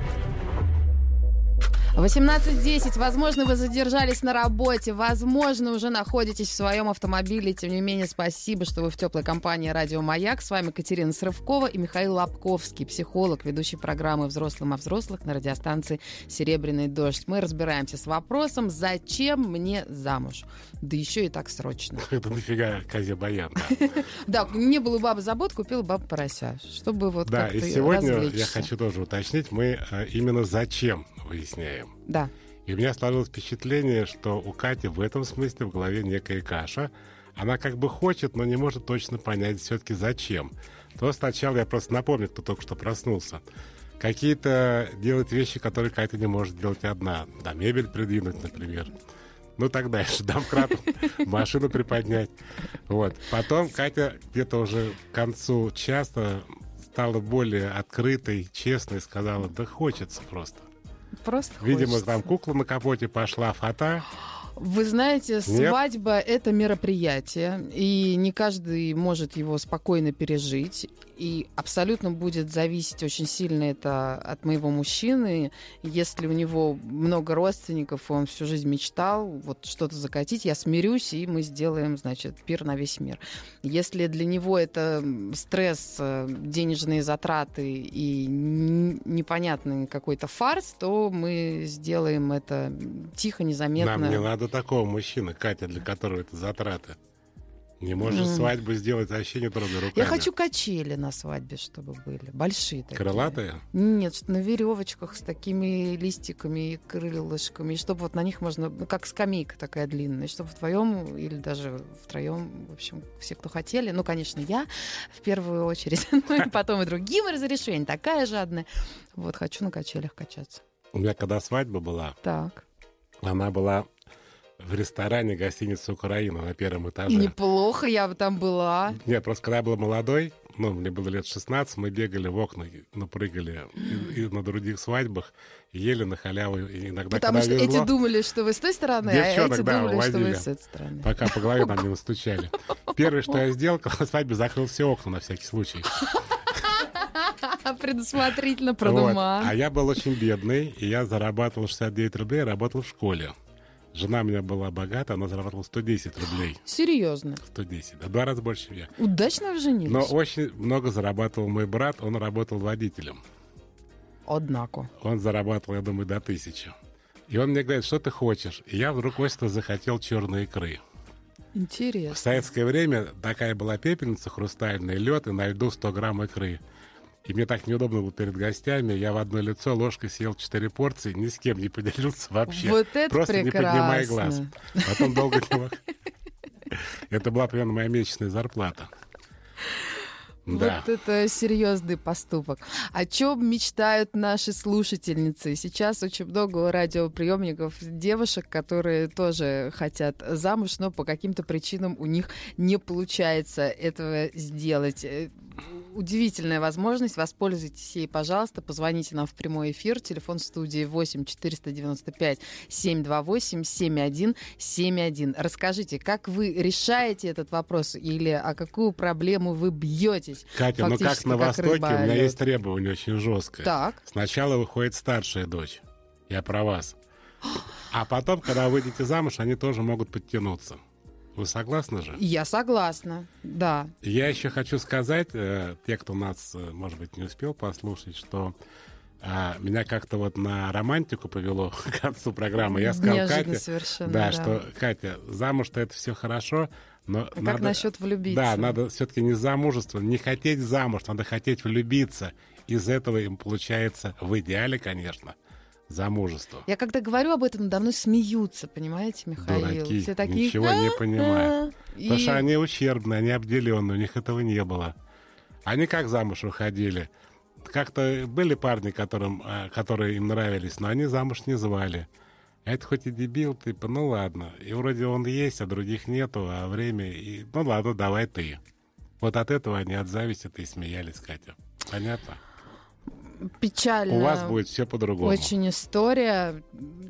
восемнадцать десять. Возможно, вы задержались на работе. Возможно, уже находитесь в своем автомобиле. Тем не менее, спасибо, что вы в теплой компании «Радио Маяк». С вами Катерина Срывкова и Михаил Лобковский, психолог, ведущий программы «Взрослым о взрослых» на радиостанции «Серебряный дождь». Мы разбираемся с вопросом «Зачем мне замуж?» Да еще и так срочно. Это нафига козе баян. Да, не было бабы забот, купила баба порося. Чтобы вот Да, как-то и сегодня развлечься. я хочу тоже уточнить, мы а, именно зачем выясняем. Да. И у меня сложилось впечатление, что у Кати в этом смысле в голове некая каша. Она как бы хочет, но не может точно понять все-таки зачем. То сначала я просто напомню, кто только что проснулся. Какие-то делать вещи, которые Катя не может делать одна. Да, мебель придвинуть, например. Ну, так дальше. Домкратом машину приподнять. Вот. Потом Катя где-то уже к концу часа стала более открытой, честной, сказала, да хочется просто. Просто Видимо, хочется. там кукла на капоте пошла, фата. Вы знаете, свадьба — это мероприятие, и не каждый может его спокойно пережить. И абсолютно будет зависеть очень сильно это от моего мужчины. Если у него много родственников, и он всю жизнь мечтал вот что-то закатить, я смирюсь, и мы сделаем, значит, пир на весь мир. Если для него это стресс, денежные затраты и непонятный какой-то фарс, то мы сделаем это тихо, незаметно. Нам не надо такого мужчины, Катя, для которого это затраты. Не можешь mm. свадьбу сделать, вообще не трогай руками. Я хочу качели на свадьбе, чтобы были. Большие такие. Крылатые? Нет, на веревочках с такими листиками и крылышками. И чтобы вот на них можно, ну, как скамейка такая длинная, чтобы вдвоем или даже втроем, в общем, все, кто хотели. Ну, конечно, я в первую очередь. Ну, и потом и другим разрешение. Такая жадная. Вот, хочу на качелях качаться. У меня когда свадьба была, так. она была в ресторане гостиницы «Украина» на первом этаже. Неплохо, я бы там была. Нет, просто когда я был молодой, ну, мне было лет шестнадцать, мы бегали в окна, напрыгали и, и на других свадьбах, и ели на халяву. И иногда, Потому что везло, эти думали, что вы с той стороны, девчонок, а эти да, думали, уводили, что вы с этой стороны. Пока по голове нам не настучали. Первое, что я сделал, когда на свадьбе, закрыл все окна на всякий случай. Предусмотрительно продумал. Вот. А я был очень бедный, и я зарабатывал шестьдесят девять рублей, работал в школе. Жена у меня была богата, она зарабатывала сто десять рублей. Серьезно? сто десять, да, два раза больше, чем я. Удачно вы женились? Но очень много зарабатывал мой брат, он работал водителем. Однако. Он зарабатывал, я думаю, до тысячи. И он мне говорит, что ты хочешь? И я вдруг очень захотел черной икры. Интересно. В советское время такая была пепельница, хрустальный лед, и на льду сто грамм икры. И мне так неудобно было перед гостями. Я в одно лицо ложкой съел четыре порции, ни с кем не поделился вообще. Вот это Просто прекрасно. не поднимая глаз. Потом долго не мог. Это была примерно моя месячная зарплата. Да. Вот это серьезный поступок. О чем мечтают наши слушательницы? Сейчас очень много радиоприемников девушек, которые тоже хотят замуж, но по каким-то причинам у них не получается этого сделать. Удивительная возможность. Воспользуйтесь ей, пожалуйста. Позвоните нам в прямой эфир. Телефон студии восемь четыреста девяносто пять семьсот двадцать восемь семьдесят один семьдесят один. Расскажите, как вы решаете этот вопрос или о какую проблему вы бьетесь? Катя, ну как на как Востоке, у меня лед. есть требование очень жесткое. Так. Сначала выходит старшая дочь. Я про вас. А потом, когда выйдете замуж, они тоже могут подтянуться. Вы согласны же? Я согласна, да. Я еще хочу сказать, э, те, кто нас, э, может быть, не успел послушать, что А меня как-то вот на романтику повело к концу программы. Я сказал Неожиданно Кате, совершенно, да, да. что, Катя, замуж-то это все хорошо, но А надо, как насчет влюбиться? Да, надо все-таки не замужество, не хотеть замуж, надо хотеть влюбиться. Из этого им получается, в идеале, конечно, замужество. Я когда говорю об этом, надо мной смеются, понимаете, Михаил? Дураки, Все такие... ничего не понимают. И... Потому что они ущербные, они обделенные, у них этого не было. Они как замуж выходили? Как-то были парни, которым, которые им нравились, но они замуж не звали. А это хоть и дебил, типа, ну ладно. И вроде он есть, а других нету, а время... И, ну ладно, давай ты. Вот от этого они от зависти-то и смеялись, Катя. Понятно? Печально. У вас будет все по-другому. Очень история.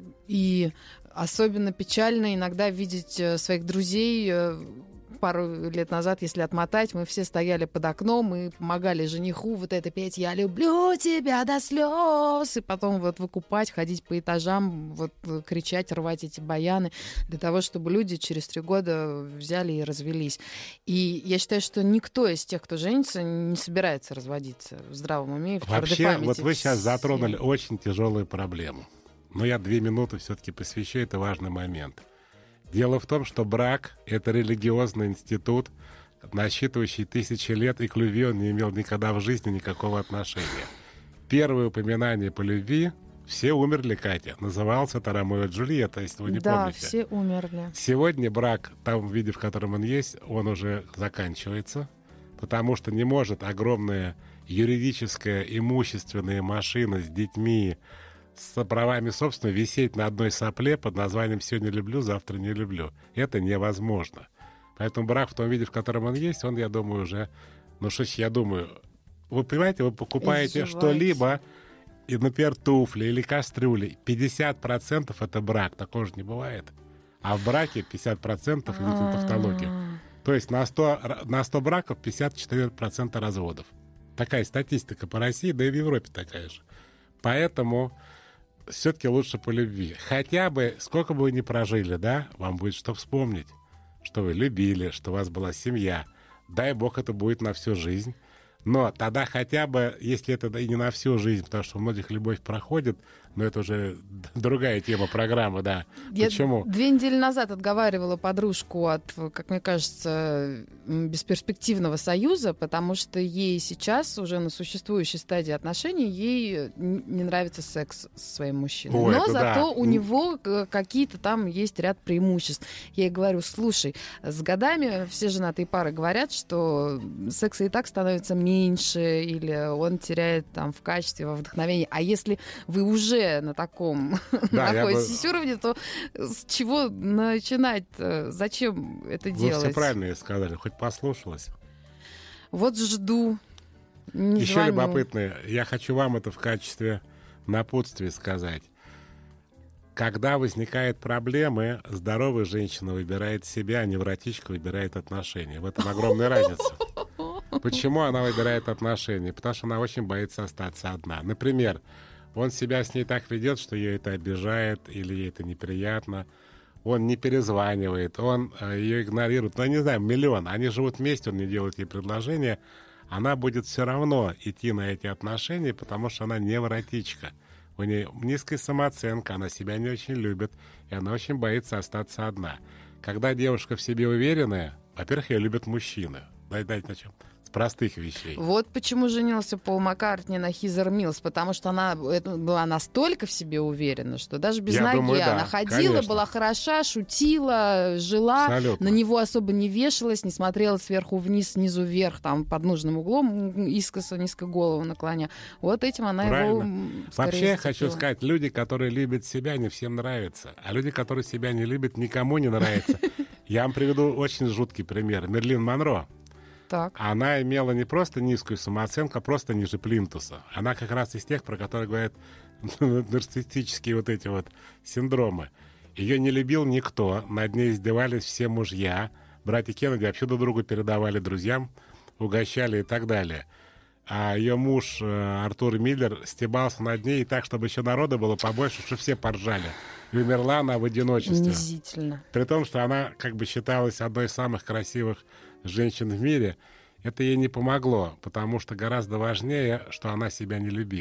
И особенно печально иногда видеть своих друзей. Пару лет назад, если отмотать, мы все стояли под окном и помогали жениху вот это петь «Я люблю тебя до слез», и потом вот выкупать, ходить по этажам, вот кричать, рвать эти баяны для того, чтобы люди через три года взяли и развелись. И я считаю, что никто из тех, кто женится, не собирается разводиться в здравом уме и в твердой Вообще, памяти. вот вы сейчас Все. затронули очень тяжелую проблему. Но я две минуты все-таки посвящу, это важный момент. Дело в том, что брак — это религиозный институт, насчитывающий тысячи лет, и к любви он не имел никогда в жизни никакого отношения. Первое упоминание по любви — все умерли, Катя. Назывался это «Ромео и Джульетта», если вы не да, помните. Да, все умерли. Сегодня брак, в том виде, в котором он есть, он уже заканчивается, потому что не может огромная юридическая имущественная машина с детьми, с правами собственно висеть на одной сопле под названием «Сегодня люблю, завтра не люблю». Это невозможно. Поэтому брак в том виде, в котором он есть, он, я думаю, уже... Ну что ж, я думаю... Вы понимаете, вы покупаете Издеваетесь. что-либо, и, например, туфли или кастрюли. пятьдесят процентов это брак. Такого же не бывает. А в браке пятьдесят процентов, извините за тавтологию. То есть на сто, на сто браков пятьдесят четыре процента разводов. Такая статистика по России, да и в Европе такая же. Поэтому... все-таки лучше по любви. Хотя бы, сколько бы вы ни прожили, да, вам будет что вспомнить. Что вы любили, что у вас была семья. Дай бог, это будет на всю жизнь. Но тогда хотя бы, если это и не на всю жизнь, потому что у многих любовь проходит, но это уже другая тема программы, да. Я Почему? Две недели назад отговаривала подружку от, как мне кажется, бесперспективного союза, потому что ей сейчас, уже на существующей стадии отношений, ей не нравится секс со своим мужчиной. Ой, но это зато да. у него какие-то там есть ряд преимуществ. Я ей говорю, слушай, с годами все женатые пары говорят, что секса и так становится меньше, или он теряет там в качестве, во вдохновении. А если вы уже на таком Да, находитесь бы... уровне, то с чего начинать? Зачем это Вы делать? все правильно сказали, хоть послушалась. Вот жду. Не Еще звоню. любопытное, я хочу вам это в качестве напутствия сказать. Когда возникают проблемы, здоровая женщина выбирает себя, а невротичка выбирает отношения. В этом огромная разница. Почему она выбирает отношения? Потому что она очень боится остаться одна. Например, он себя с ней так ведет, что ее это обижает или ей это неприятно. Он не перезванивает, он э, ее игнорирует. Ну, я не знаю, миллион. Они живут вместе, он не делает ей предложения. Она будет все равно идти на эти отношения, потому что она невротичка. У нее низкая самооценка, она себя не очень любит, и она очень боится остаться одна. Когда девушка в себе уверенная, во-первых, ее любят мужчины. Дайте на чем? Простых вещей. Вот почему женился Пол Маккартни на Хизер Миллс, потому что она это, была настолько в себе уверена, что даже без Я ноги думаю, да, она ходила, конечно. была хороша, шутила, жила, Абсолютно. на него особо не вешалась, не смотрела сверху вниз, снизу вверх, там под нужным углом, искоса, низко голову наклоня. Вот этим она Правильно. его Вообще, я зацепила. хочу сказать, люди, которые любят себя, не всем нравятся. А люди, которые себя не любят, никому не нравятся. Я вам приведу очень жуткий пример. Мерлин Монро. Так. Она имела не просто низкую самооценку, а просто ниже плинтуса. Она как раз из тех, про которые говорят нарциссические вот эти вот синдромы. Ее не любил никто, над ней издевались все мужья. Братья Кеннеди вообще друг другу передавали друзьям, угощали и так далее. А ее муж Артур Миллер стебался над ней так, чтобы еще народа было побольше, чтобы все поржали. И умерла она в одиночестве. Унизительно. При том, что она как бы считалась одной из самых красивых женщин в мире, это ей не помогло, потому что гораздо важнее, что она себя не любила.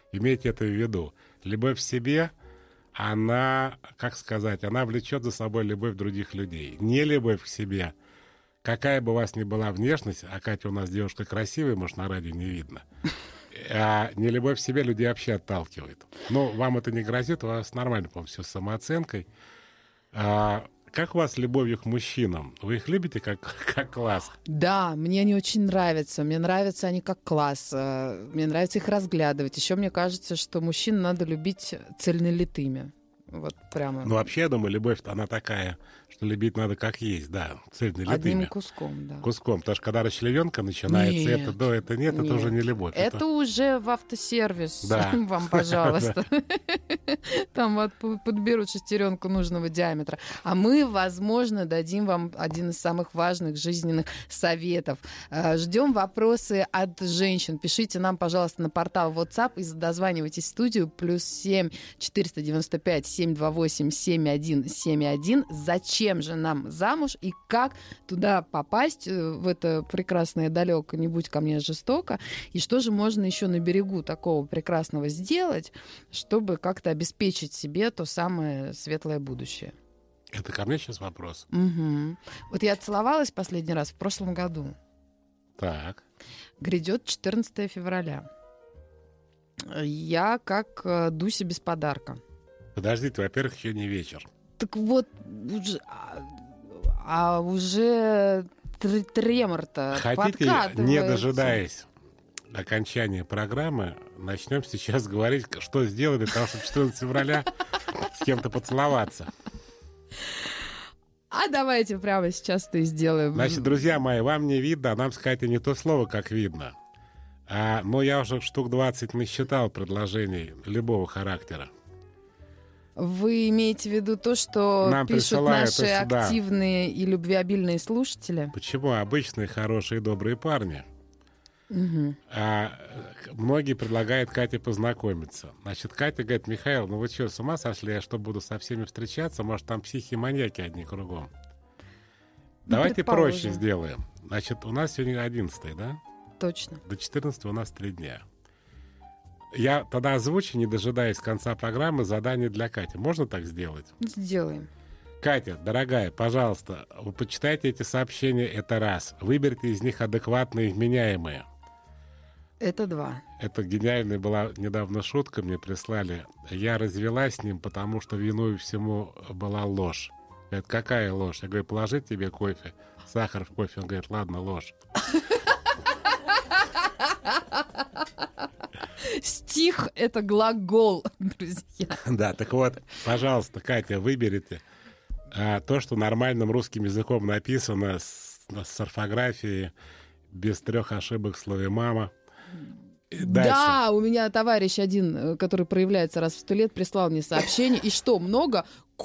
Имейте это в виду. Любовь к себе, она, как сказать, она влечет за собой любовь других людей. Не любовь к себе, какая бы у вас ни была внешность, а Катя у нас девушка красивая, может, на радио не видно, а не любовь к себе людей вообще отталкивает. Но вам это не грозит, у вас нормально, по-моему, все с самооценкой. А, как у вас с любовью к мужчинам? Вы их любите как, как класс? Да, мне они очень нравятся. Мне нравятся они как класс. Мне нравится их разглядывать. Еще мне кажется, что мужчин надо любить цельнолитыми. Вот прямо. Ну, вообще, я думаю, любовь-то она такая, что любить надо как есть, да, цельнолитыми. Одним куском, да. Куском, потому что когда расчлененка начинается, Нет, это, да, это нет, нет, это уже не любовь. Это, это уже в автосервис. Да. Вам, пожалуйста. Там подберут шестеренку нужного диаметра. А мы, возможно, дадим вам один из самых важных жизненных советов. Ждем вопросы от женщин. Пишите нам, пожалуйста, на портал WhatsApp и дозванивайтесь в студию плюс семь четыреста девяносто пять семь два восемь семь один семь один. Зачем же нам замуж и как туда попасть, в это прекрасное далеко, не будь ко мне жестоко, и что же можно еще на берегу такого прекрасного сделать, чтобы как-то обеспечить себе то самое светлое будущее. Это ко мне сейчас вопрос? Угу. Вот я целовалась последний раз в прошлом году. Так. Грядет четырнадцатое февраля. Я как Дуся без подарка. Подождите, во-первых, еще не вечер. Так вот, уже, а, а уже тремор-то Хотите, не дожидаясь окончания программы, начнем сейчас говорить, что сделали для того, чтобы четырнадцатого февраля с кем-то поцеловаться. А давайте прямо сейчас это и сделаем. Значит, друзья мои, вам не видно, а нам сказать не то слово, как видно. А, но я уже штук двадцать насчитал предложений любого характера. Вы имеете в виду то, что Нам пишут наши сюда. активные и любвеобильные слушатели? Почему? Обычные, хорошие, добрые парни. Угу. А многие предлагают Кате познакомиться. Значит, Катя говорит: Михаил, ну вы что, с ума сошли? Я что, буду со всеми встречаться? Может, там психи-маньяки одни кругом? Ну, давайте проще сделаем. Значит, у нас сегодня одиннадцатое, да? Точно. До четырнадцатого у нас три дня. Я тогда озвучу, не дожидаясь конца программы, задание для Кати. Можно так сделать? Сделаем. Катя, дорогая, пожалуйста, вы почитайте эти сообщения, это раз. Выберите из них адекватные и вменяемые. Это два. Это гениальная была недавно шутка, мне прислали. Я развелась с ним, потому что виной всему была ложь. Говорит, какая ложь? Я говорю, положить тебе кофе, сахар в кофе. Он говорит, ладно, ложь. Стих — это глагол, друзья. Да, так вот, пожалуйста, Катя, выберите а, то, что нормальным русским языком написано, с, с орфографией, без трех ошибок в слове «мама». Дальше. Да, у меня товарищ один, который проявляется раз в сто лет, прислал мне сообщение. И что, много?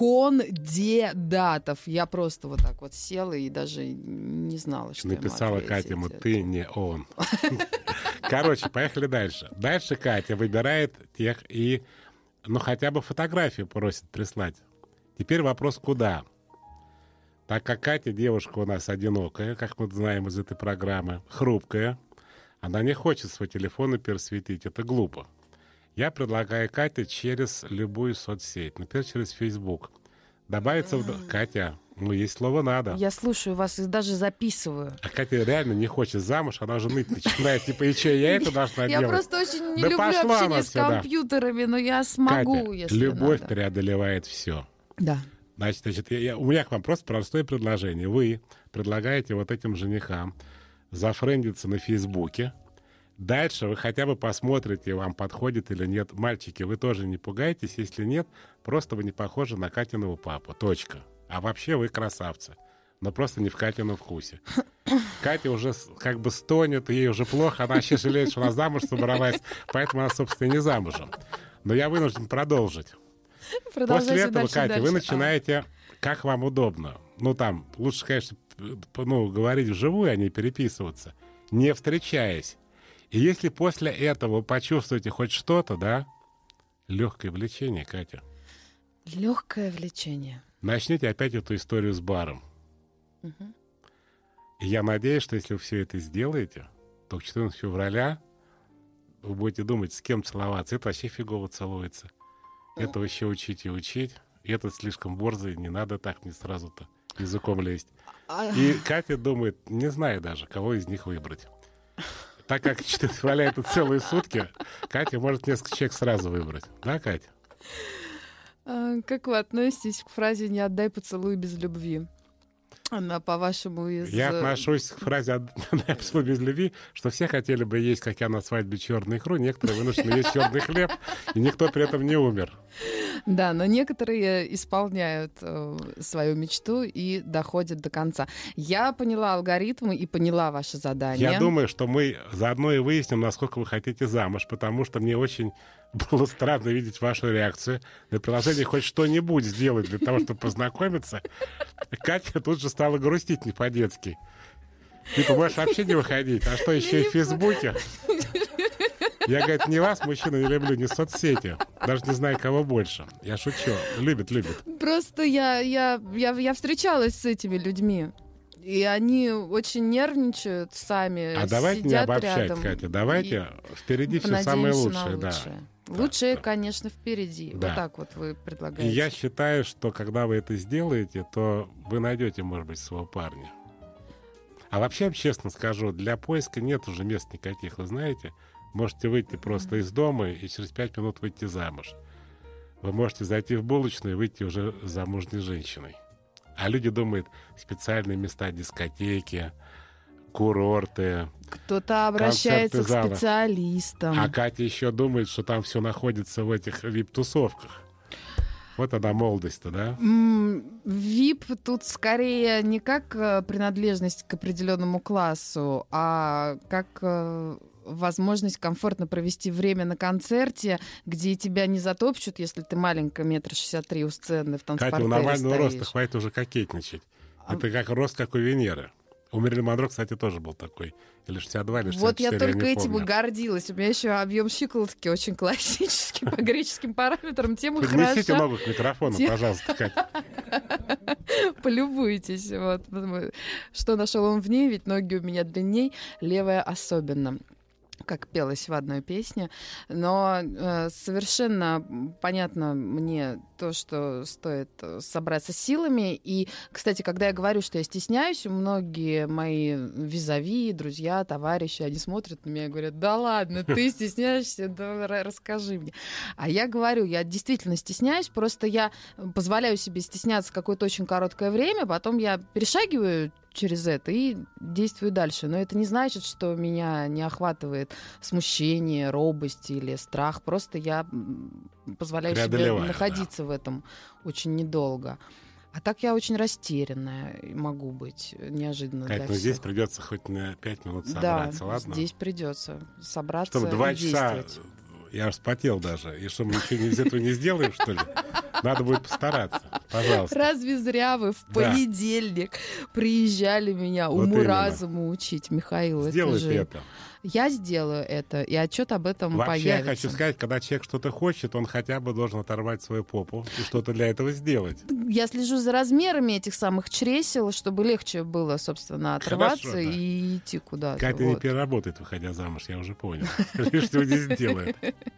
Кондедатов. Я просто вот так вот села и даже не знала, что написала Катя ему, ты не он. Короче, поехали дальше. Дальше Катя выбирает тех и, ну, хотя бы фотографию просит прислать. Теперь вопрос, куда? Так как Катя девушка у нас одинокая, как мы знаем из этой программы, хрупкая, она не хочет свой телефон, например, светить. Это глупо. Я предлагаю Кате через любую соцсеть, например, через Facebook. Добавиться в... Катя, ну, есть слово «надо». Я слушаю вас и даже записываю. А Катя реально не хочет замуж, она уже ныть начинает. Типа, и что, я это должна делать? Я просто очень не Да люблю пошла общение она с сюда. компьютерами, но я смогу, Катя, если любовь надо. преодолевает все. Да. Значит, значит я, я, у меня к вам просто простое предложение. Вы предлагаете вот этим женихам зафрендиться на Фейсбуке. Дальше вы хотя бы посмотрите, вам подходит или нет. Мальчики, вы тоже не пугайтесь. Если нет, просто вы не похожи на Катиного папу. Точка. А вообще вы красавцы. Но просто не в Катином вкусе. Катя уже как бы стонет, ей уже плохо. Она вообще жалеет, что она замуж собралась. Поэтому она, собственно, не замужем. Но я вынужден продолжить. После этого, Катя, дальше. Вы начинаете, как вам удобно. Ну, там, лучше, конечно, ну, говорить вживую, а не переписываться. Не встречаясь. И если после этого вы почувствуете хоть что-то, да, легкое влечение, Катя. Легкое влечение. Начните опять эту историю с баром. Угу. И я надеюсь, что если вы все это сделаете, то к четырнадцатого февраля вы будете думать, с кем целоваться. Это вообще фигово целуется. Это еще учить и учить. И это слишком борзый, не надо так мне сразу-то языком лезть. И Катя думает, не знаю даже, кого из них выбрать. Так как четвёртого февраля это целые сутки, Катя может несколько человек сразу выбрать. Да, Катя? А, как вы относитесь к фразе «не отдай поцелуй без любви»? Она, по-вашему, из... Я отношусь к фразе «отдай поцелуй без любви», что все хотели бы есть, как я на свадьбе, черную икру, некоторые вынуждены есть черный хлеб, и никто при этом не умер. Да, но некоторые исполняют э, свою мечту и доходят до конца. Я поняла алгоритмы и поняла ваше задание. Я думаю, что мы заодно и выясним, насколько вы хотите замуж, потому что мне очень было странно видеть вашу реакцию. На приложении хоть что-нибудь сделать для того, чтобы познакомиться. Катя тут же стала грустить не по-детски. Типа, можешь вообще не выходить. А что, еще и в Фейсбуке? Я, говорит, не вас, мужчина, не люблю, не соцсети. Даже не знаю, кого больше. Я шучу. Любит, любит. Просто я, я, я, я встречалась с этими людьми. И они очень нервничают сами. А давайте не обобщать, рядом, Катя. Давайте впереди все самое лучшее. Да. Лучшее, да. конечно, впереди. Да. Вот так вот вы предлагаете. И я считаю, что когда вы это сделаете, то вы найдете, может быть, своего парня. А вообще, честно скажу, для поиска нет уже мест никаких, вы знаете. Можете выйти просто из дома и через пять минут выйти замуж. Вы можете зайти в булочную и выйти уже замужней женщиной. А люди думают, специальные места, дискотеки, курорты. Кто-то обращается к зала. специалистам. А Катя еще думает, что там все находится в этих вип-тусовках. Вот она молодость-то, да? Вип тут скорее не как принадлежность к определенному классу, а как возможность комфортно провести время на концерте, где тебя не затопчут, если ты маленькая, метр шестьдесят три у сцены в танцпартере Катя, у Навального стоишь. роста хватит уже кокетничать. А... Это как рост, как у Венеры. У Мэрилин Монро, кстати, тоже был такой. Или шестьдесят два, или шестьдесят четыре, вот я только я этим и гордилась. У меня еще объем щиколотки очень классический по греческим параметрам. Тема хороша. Поднесите ногу к микрофону, Тем... пожалуйста, Катя. Полюбуйтесь. Вот. Что нашел он в ней? Ведь ноги у меня длинней, левая особенно. Как пелось в одной песне. Но э, совершенно понятно мне то, что стоит собраться силами. И, кстати, когда я говорю, что я стесняюсь, многие мои визави, друзья, товарищи, они смотрят на меня и говорят: да ладно, ты стесняешься, да расскажи мне. А я говорю, я действительно стесняюсь, просто я позволяю себе стесняться какое-то очень короткое время, потом я перешагиваю через это и действую дальше. Но это не значит, что меня не охватывает смущение, робость или страх. Просто я позволяю себе находиться да. в этом очень недолго. А так я очень растерянная могу быть неожиданно. Кать, ну здесь придется хоть на пять минут собраться, да, ладно? Здесь придется собраться. Чтобы два часа, я аж спотел даже. И что, мы ничего из этого не сделаем, что ли? Надо будет постараться. Пожалуйста. Разве зря вы в да. понедельник приезжали меня вот уму-разуму учить, Михаил? Сделайте это, это. Я сделаю это, и отчет об этом Вообще, появится. Я хочу сказать, когда человек что-то хочет, он хотя бы должен оторвать свою попу и что-то для этого сделать. Я слежу за размерами этих самых чресел, чтобы легче было, собственно, оторваться Хорошо, да. и идти куда-то. Катя вот. не переработает, выходя замуж, я уже понял. Лишь что не сделает.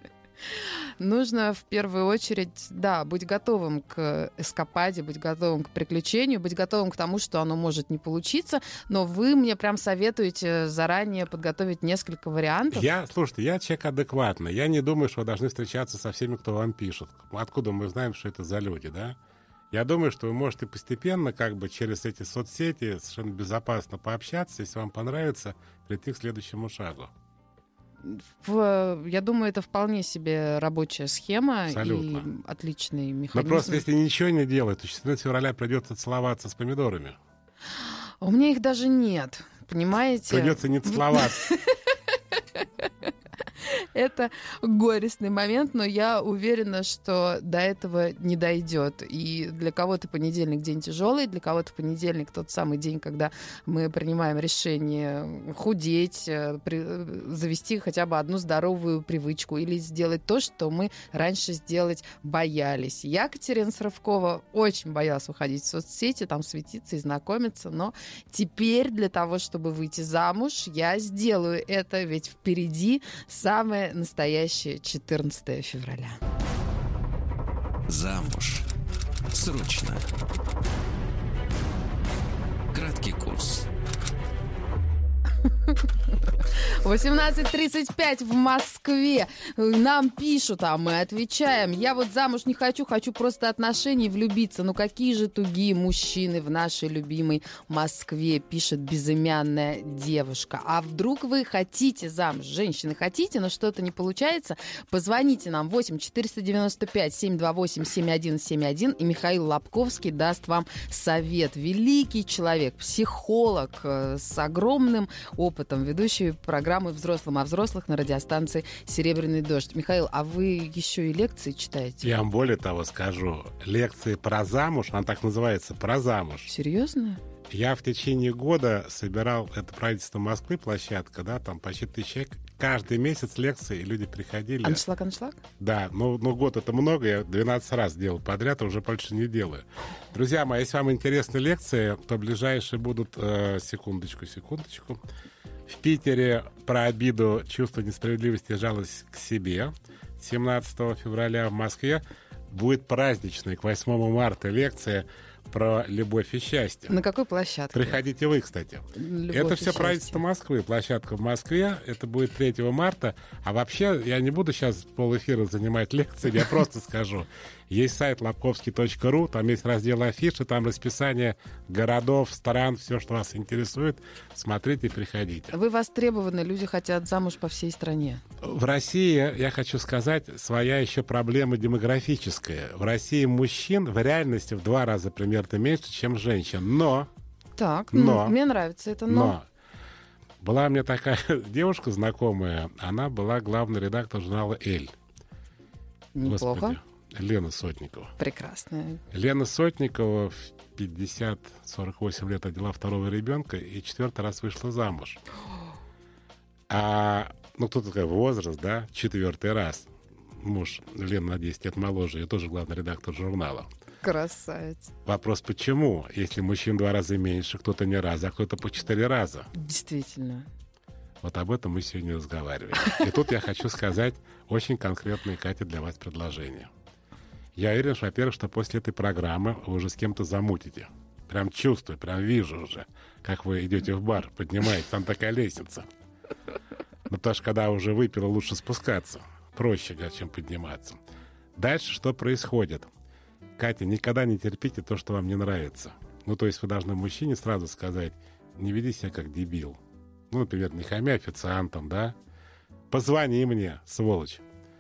Нужно в первую очередь, да, быть готовым к эскападе, быть готовым к приключению, быть готовым к тому, что оно может не получиться, но вы мне прям советуете заранее подготовить несколько вариантов. Я, слушайте, я человек адекватный, я не думаю, что вы должны встречаться со всеми, кто вам пишет. Откуда мы знаем, что это за люди, да? Я думаю, что вы можете постепенно, как бы через эти соцсети совершенно безопасно пообщаться, если вам понравится, прийти к следующему шагу. В, я думаю, это вполне себе рабочая схема. Абсолютно. И отличный механизм. Но просто если ничего не делать, то четырнадцатого февраля придется целоваться с помидорами. У меня их даже нет, понимаете? Придется не целоваться. Это горестный момент, но я уверена, что до этого не дойдет. И для кого-то понедельник день тяжелый, для кого-то понедельник тот самый день, когда мы принимаем решение худеть, при, завести хотя бы одну здоровую привычку или сделать то, что мы раньше сделать боялись. Я, Катерина Срывкова, очень боялась выходить в соцсети, там светиться и знакомиться, но теперь для того, чтобы выйти замуж, я сделаю это, ведь впереди самое самое настоящее четырнадцатое февраля. Замуж. Срочно. Краткий курс. восемнадцать тридцать пять в Москве. Нам пишут, а мы отвечаем. Я вот замуж не хочу, хочу просто отношений, влюбиться. Ну какие же тугие мужчины в нашей любимой Москве, пишет безымянная девушка. А вдруг вы хотите замуж? Женщины, хотите, но что-то не получается? Позвоните нам восемь четыреста девяносто пять семь два восемь семь один семь один, и Михаил Лобковский даст вам совет. Великий человек, психолог э, с огромным опытом, ведущий программы «Взрослым о взрослых» на радиостанции «Серебряный дождь». Михаил, а вы еще и лекции читаете? Я вам более того скажу. Лекции про замуж, она так называется, про замуж. Серьезно? Я в течение года собирал, это правительство Москвы, площадка, да, там почти тысяча человек. Каждый месяц лекции, и люди приходили. Аншлаг, аншлаг? Да, ну, ну год это много, я двенадцать раз делал подряд, а уже больше не делаю. Друзья мои, если вам интересны лекции, то ближайшие будут, э, секундочку, секундочку. В Питере про обиду, чувство несправедливости и жалость к себе. семнадцатого февраля в Москве будет праздничная к восьмому марта лекция про любовь и счастье. На какой площадке? Приходите вы, кстати. Любовь это и все счастье. правительство Москвы, площадка в Москве. Это будет третьего марта. А вообще, я не буду сейчас полэфира занимать лекции, я просто скажу. Есть сайт лобковский точка ру, там есть раздел афиши, там расписание городов, стран, все, что вас интересует. Смотрите, приходите. Вы востребованы, люди хотят замуж по всей стране. В России, я хочу сказать, своя еще проблема демографическая. В России мужчин в реальности в два раза примерно меньше, чем женщин. Но... Так, но, ну, мне нравится это, но... но... Была мне такая девушка знакомая, она была главный редактор журнала «Эль». Неплохо. Господи, Лена Сотникова. Прекрасно. Лена Сотникова в пятьдесят сорок восемь лет родила второго ребенка и четвертый раз вышла замуж. А, ну, тут такой возраст, да, четвертый раз. Муж Лена на десять лет моложе, я тоже главный редактор журнала. Красавец. Вопрос, почему? Если мужчин в два раза меньше, кто-то не раз, а кто-то по четыре раза. Действительно. Вот об этом мы сегодня разговариваем. И тут я хочу сказать очень конкретное, Катя, для вас предложение. Я уверен, что, во-первых, что после этой программы вы уже с кем-то замутите. Прям чувствую, прям вижу уже, как вы идете в бар, поднимаетесь, там такая лестница. Ну, потому что когда уже выпила, лучше спускаться. Проще, чем подниматься. Дальше что происходит? Катя, никогда не терпите то, что вам не нравится. Ну, то есть вы должны мужчине сразу сказать, не веди себя как дебил. Ну, например, не хамя официантам, да? Позвони мне, сволочь.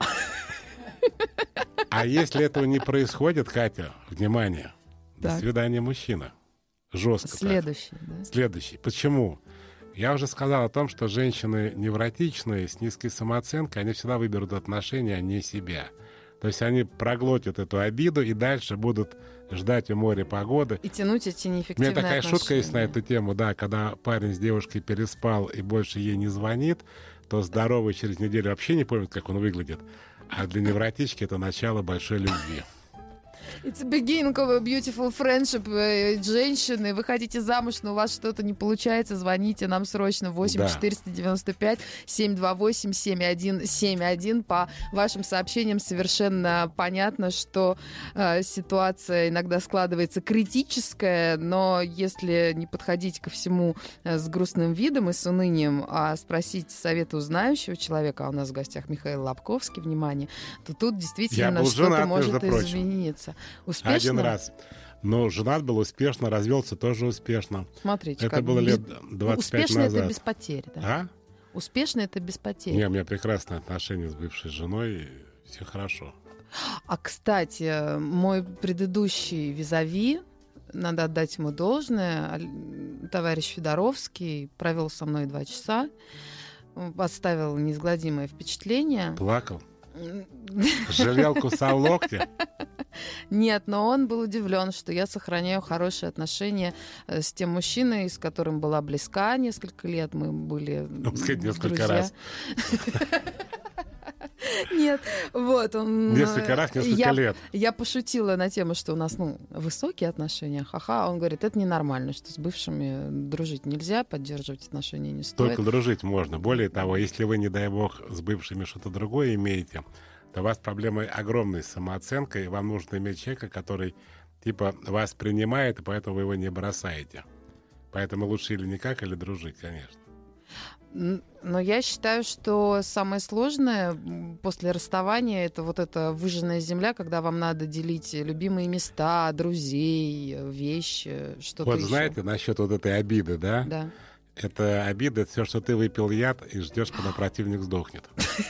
А если этого не происходит, Катя, внимание, Так. до свидания, мужчина. Жестко. Следующий, так. да? Следующий. Почему? Я уже сказал о том, что женщины невротичные, с низкой самооценкой, они всегда выберут отношения, а не себя. То есть они проглотят эту обиду и дальше будут ждать у моря погоды. И тянуть эти У неэффективные меня такая отношения. шутка есть на эту тему, да, когда парень с девушкой переспал и больше ей не звонит, то здоровый через неделю вообще не помнит, как он выглядит. А для невротички это начало большой любви. It's a beginning of a beautiful friendship. Э, Женщины, вы хотите замуж, но у вас что-то не получается, звоните нам срочно восемь четыреста девяносто пять семь два восемь семь один семь один. По вашим сообщениям совершенно понятно, что э, ситуация иногда складывается критическая, но если не подходить ко всему э, с грустным видом и с унынием, а спросить совета у знающего человека, а у нас в гостях Михаил Лобковский, внимание, то тут действительно был что-то женат, может между прочим. измениться. Успешно? Один раз. Но женат был успешно, развелся тоже успешно. Смотрите, Это как было без... лет двадцать пять Успешно назад. это без потерь, да? А? Успешно это без потерь. Не, у меня прекрасные отношения с бывшей женой, и все хорошо. А, кстати, мой предыдущий визави, надо отдать ему должное, товарищ Федоровский провел со мной два часа, оставил неизгладимое впечатление. Плакал? Жалел, кусал локти? Нет, но он был удивлен, что я сохраняю хорошие отношения с тем мужчиной, с которым была близка несколько лет. Мы были Ну, сказать, несколько друзья. раз. Нет, вот он... Несколько раз, несколько я, лет. Я пошутила на тему, что у нас, ну, высокие отношения, ха-ха. Он говорит, это ненормально, что с бывшими дружить нельзя, поддерживать отношения не стоит. Только дружить можно. Более того, если вы, не дай бог, с бывшими что-то другое имеете, то у вас проблемы огромной с самооценкой, и вам нужно иметь человека, который, типа, вас принимает, и поэтому вы его не бросаете. Поэтому лучше или никак, или дружить, конечно. Но я считаю, что самое сложное после расставания — это вот эта выжженная земля, когда вам надо делить любимые места, друзей, вещи, что-то Вот еще. знаете, насчет вот этой обиды, да? Да. Это обида, это все, что ты выпил яд и ждешь, когда противник сдохнет.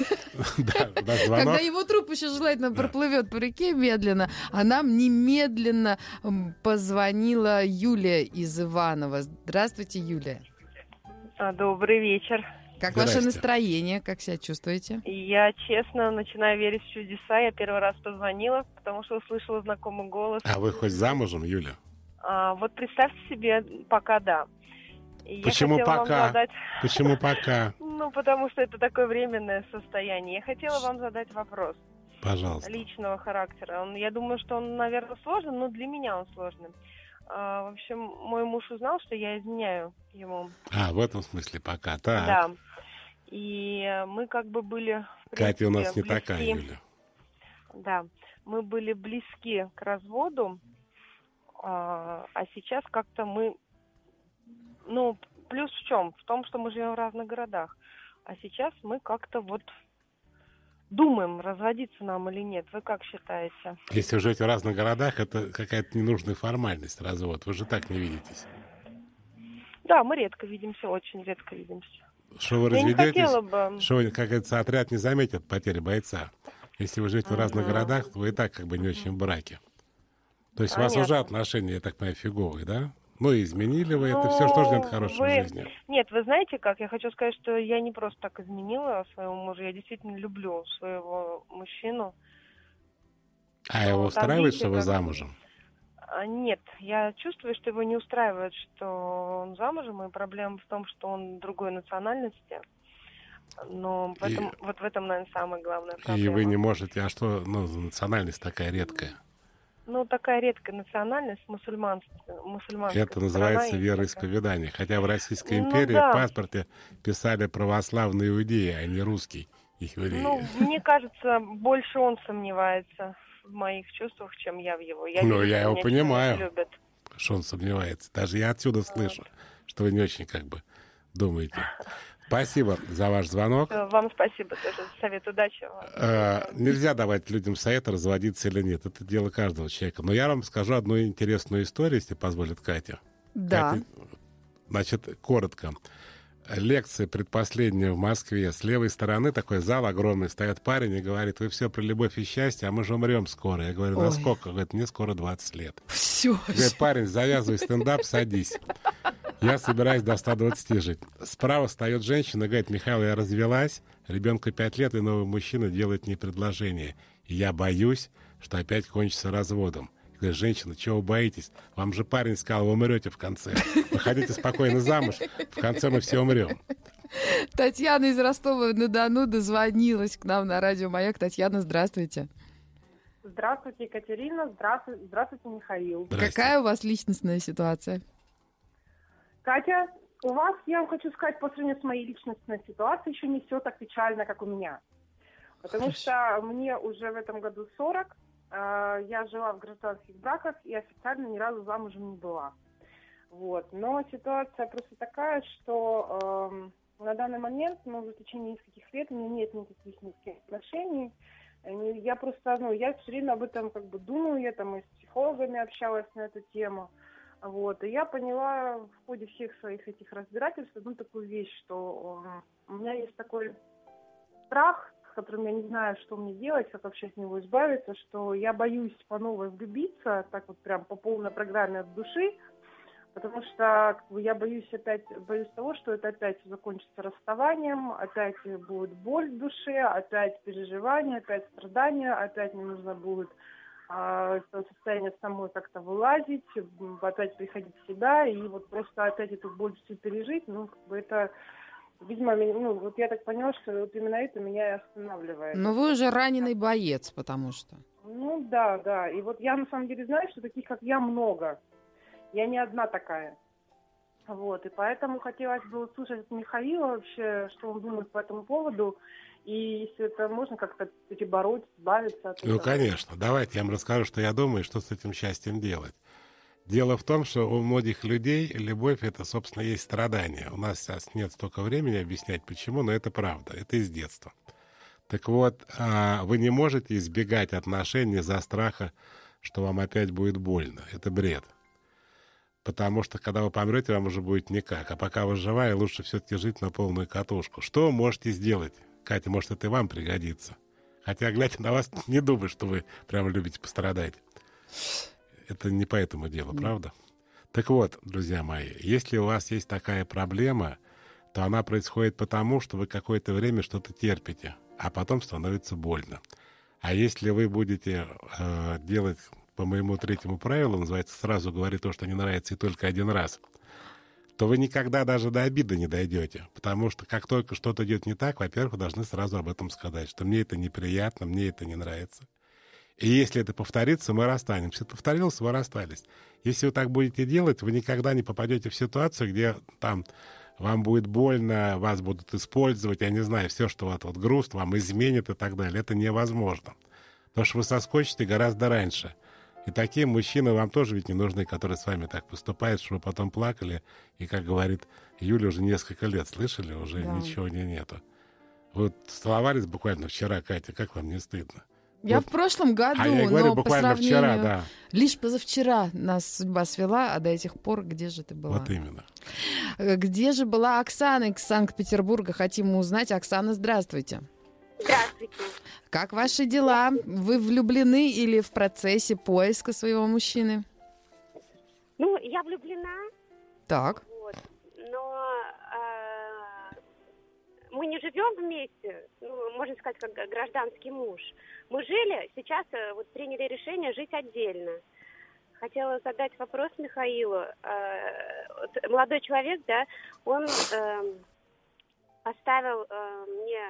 Когда его труп еще желательно проплывет по реке медленно, а нам немедленно позвонила Юлия из Иваново. Здравствуйте, Юлия. Добрый вечер. Как ваше настроение? Как себя чувствуете? Я, честно, начинаю верить в чудеса. Я первый раз позвонила, потому что услышала знакомый голос. А вы хоть замужем, Юля? А, вот представьте себе, пока да. И Почему пока? Задать... Почему пока? Ну, потому что это такое временное состояние. Я хотела вам задать вопрос. Пожалуйста. Личного характера. Он, я думаю, что он, наверное, сложный, но для меня он сложный. А, в общем, мой муж узнал, что я изменяю ему. А, в этом смысле пока, так. Да. И мы как бы были... В принципе, Катя у нас не близки. такая, Юля. Да. Мы были близки к разводу, а, а сейчас как-то мы... Ну, плюс в чем? В том, что мы живем в разных городах. А сейчас мы как-то вот думаем, разводиться нам или нет. Вы как считаете? Если вы живете в разных городах, это какая-то ненужная формальность, развод. Вы же так не видитесь. Да, мы редко видимся, очень редко видимся. Что вы Я не разведетесь, хотела бы... что, как говорится, отряд не заметит потери бойца. Если вы живете в разных Ага. городах, то вы и так как бы не очень в браке. То есть Понятно. у вас уже отношения, я так понимаю, фиговые, да? Ну, и изменили вы, Ну, это все, что же нет хорошего вы... в жизни. Нет, вы знаете как, я хочу сказать, что я не просто так изменила своего мужа, я действительно люблю своего мужчину. А его Ну, устраивает, там, видите, что вы как- замужем? А, Нет, я чувствую, что его не устраивает, что он замужем, и проблема в том, что он другой национальности. Но в этом, вот в этом, наверное, самая главная проблема. И вы не можете, а что, ну, национальность такая редкая? Ну, такая редкая национальность, мусульманская. мусульманская Это называется сторона есть вероисповедание. Хотя в Российской Ну, империи да. в паспорте писали православные иудеи, а не русский евреи. Ну, мне кажется, больше он сомневается в моих чувствах, чем я в его. Я Ну, вижу, я что его меня понимаю. человек любит. Что он сомневается. Даже я отсюда слышу, что вы не очень как бы думаете. Спасибо за ваш звонок. Всё, Вам спасибо тоже за совет. Удачи вам. Э, нельзя давать людям совет, разводиться или нет. Это дело каждого человека. Но я вам скажу одну интересную историю, если позволит Катя. Да. Катя, значит, коротко. Лекция предпоследняя в Москве. С левой стороны такой зал огромный. Стоит парень и говорит, вы все про любовь и счастье, а мы же умрем скоро. Я говорю, Ой. насколько? Говорит, мне скоро двадцать лет. Все. Говорит, парень, завязывай стендап, садись. Я собираюсь до ста двадцати жить. Справа встает женщина, говорит, Михаил, я развелась, ребенку пять лет, и новый мужчина делает мне предложение. И я боюсь, что опять кончится разводом. Говорит, женщина, чего вы боитесь? Вам же парень сказал, вы умрете в конце. Выходите спокойно замуж, в конце мы все умрем. Татьяна из Ростова-на-Дону дозвонилась к нам на радио «Маяк». Татьяна, здравствуйте. Здравствуйте, Екатерина. Здравствуйте, здравствуйте, Михаил. Здрасте. Какая у вас личностная ситуация? Катя, у вас, я вам хочу сказать, по сравнению с моей личностной ситуацией, еще не все так печально, как у меня. Потому Хорошо. что мне уже в этом году сорок, э, я жила в гражданских браках и официально ни разу замужем не была. Вот. Но ситуация просто такая, что э, на данный момент, ну, в течение нескольких лет у меня нет никаких низких отношений. Я просто, ну, я все время об этом как бы думаю, я там и с психологами общалась на эту тему. Вот, и я поняла в ходе всех своих этих разбирательств одну такую вещь, что э, у меня есть такой страх, с которым я не знаю, что мне делать, как вообще от него избавиться, что я боюсь по новой влюбиться, так вот прям по полной программе от души, потому что как бы, я боюсь опять, боюсь того, что это опять закончится расставанием, опять будет боль в душе, опять переживания, опять страдания, опять мне нужно будет из того состояния самой как-то вылазить, опять приходить в себя и вот просто опять эту боль всю пережить, ну, как бы это Видимо, ну, вот я так поняла, что вот именно это меня и останавливает. Но вы уже раненый боец, потому что... Ну, да, да. И вот я на самом деле знаю, что таких, как я, много. Я не одна такая. Вот. И поэтому хотелось бы услышать от Михаила вообще, что он думает по этому поводу. И если это можно как-то перебороть, избавиться от этого. Ну, конечно. Давайте я вам расскажу, что я думаю, что с этим счастьем делать. Дело в том, что у многих людей любовь — это, собственно, есть страдание. У нас сейчас нет столько времени объяснять, почему, но это правда. Это из детства. Так вот, вы не можете избегать отношений из-за страха, что вам опять будет больно. Это бред. Потому что, когда вы помрете, вам уже будет никак. А пока вы живая, лучше все-таки жить на полную катушку. Что вы можете сделать? Катя, может, это и вам пригодится. Хотя, глядя на вас, не думаю, что вы прямо любите пострадать. Это не по этому делу, mm. правда? Так вот, друзья мои, если у вас есть такая проблема, то она происходит потому, что вы какое-то время что-то терпите, а потом становится больно. А если вы будете э, делать по моему третьему правилу, называется «сразу говори то, что не нравится, и только один раз», то вы никогда даже до обиды не дойдете. Потому что как только что-то идет не так, во-первых, вы должны сразу об этом сказать, что мне это неприятно, мне это не нравится. И если это повторится, мы расстанемся. Это повторилось, вы расстались. Если вы так будете делать, вы никогда не попадете в ситуацию, где там вам будет больно, вас будут использовать, я не знаю, все, что вот, вот груз вам изменит и так далее. Это невозможно. Потому что вы соскочите гораздо раньше. И такие мужчины вам тоже ведь не нужны, которые с вами так поступают, чтобы вы потом плакали. И, как говорит Юля, уже несколько лет слышали, уже да. ничего не нету. Вот целовались буквально вчера, Катя, как вам не стыдно? Я вот. в прошлом году, а я говорю, но по сравнению... вчера, да. Лишь позавчера нас судьба свела, а до этих пор где же ты была? Вот именно. Где же была Оксана из Санкт-Петербурга? Хотим узнать. Оксана, здравствуйте. Здравствуйте. Как ваши дела? Вы влюблены или в процессе поиска своего мужчины? Ну, я влюблена. Так. Вот. Но э, мы не живем вместе, ну, можно сказать, как гражданский муж. Мы жили, сейчас э, вот приняли решение жить отдельно. Хотела задать вопрос Михаилу. Э, вот, молодой человек, да, он э, поставил э, мне...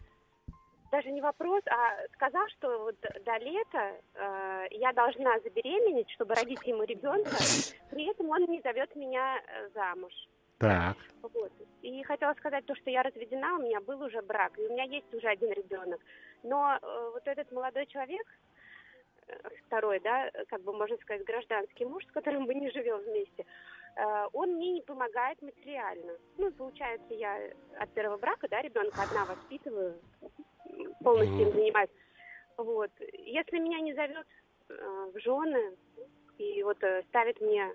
даже не вопрос, а сказал, что вот до лета э, я должна забеременеть, чтобы родить ему ребенка, при этом он не зовет меня э, замуж. Так. Вот. И хотела сказать то, что я разведена, у меня был уже брак, и у меня есть уже один ребенок. Но э, вот этот молодой человек, э, второй, да, как бы можно сказать, гражданский муж, с которым мы не живем вместе, э, он мне не помогает материально. Ну, получается, я от первого брака, да, ребенка одна воспитываю, полностью им занимаюсь. Вот. Если меня не зовет э, в жены и вот э, ставит мне...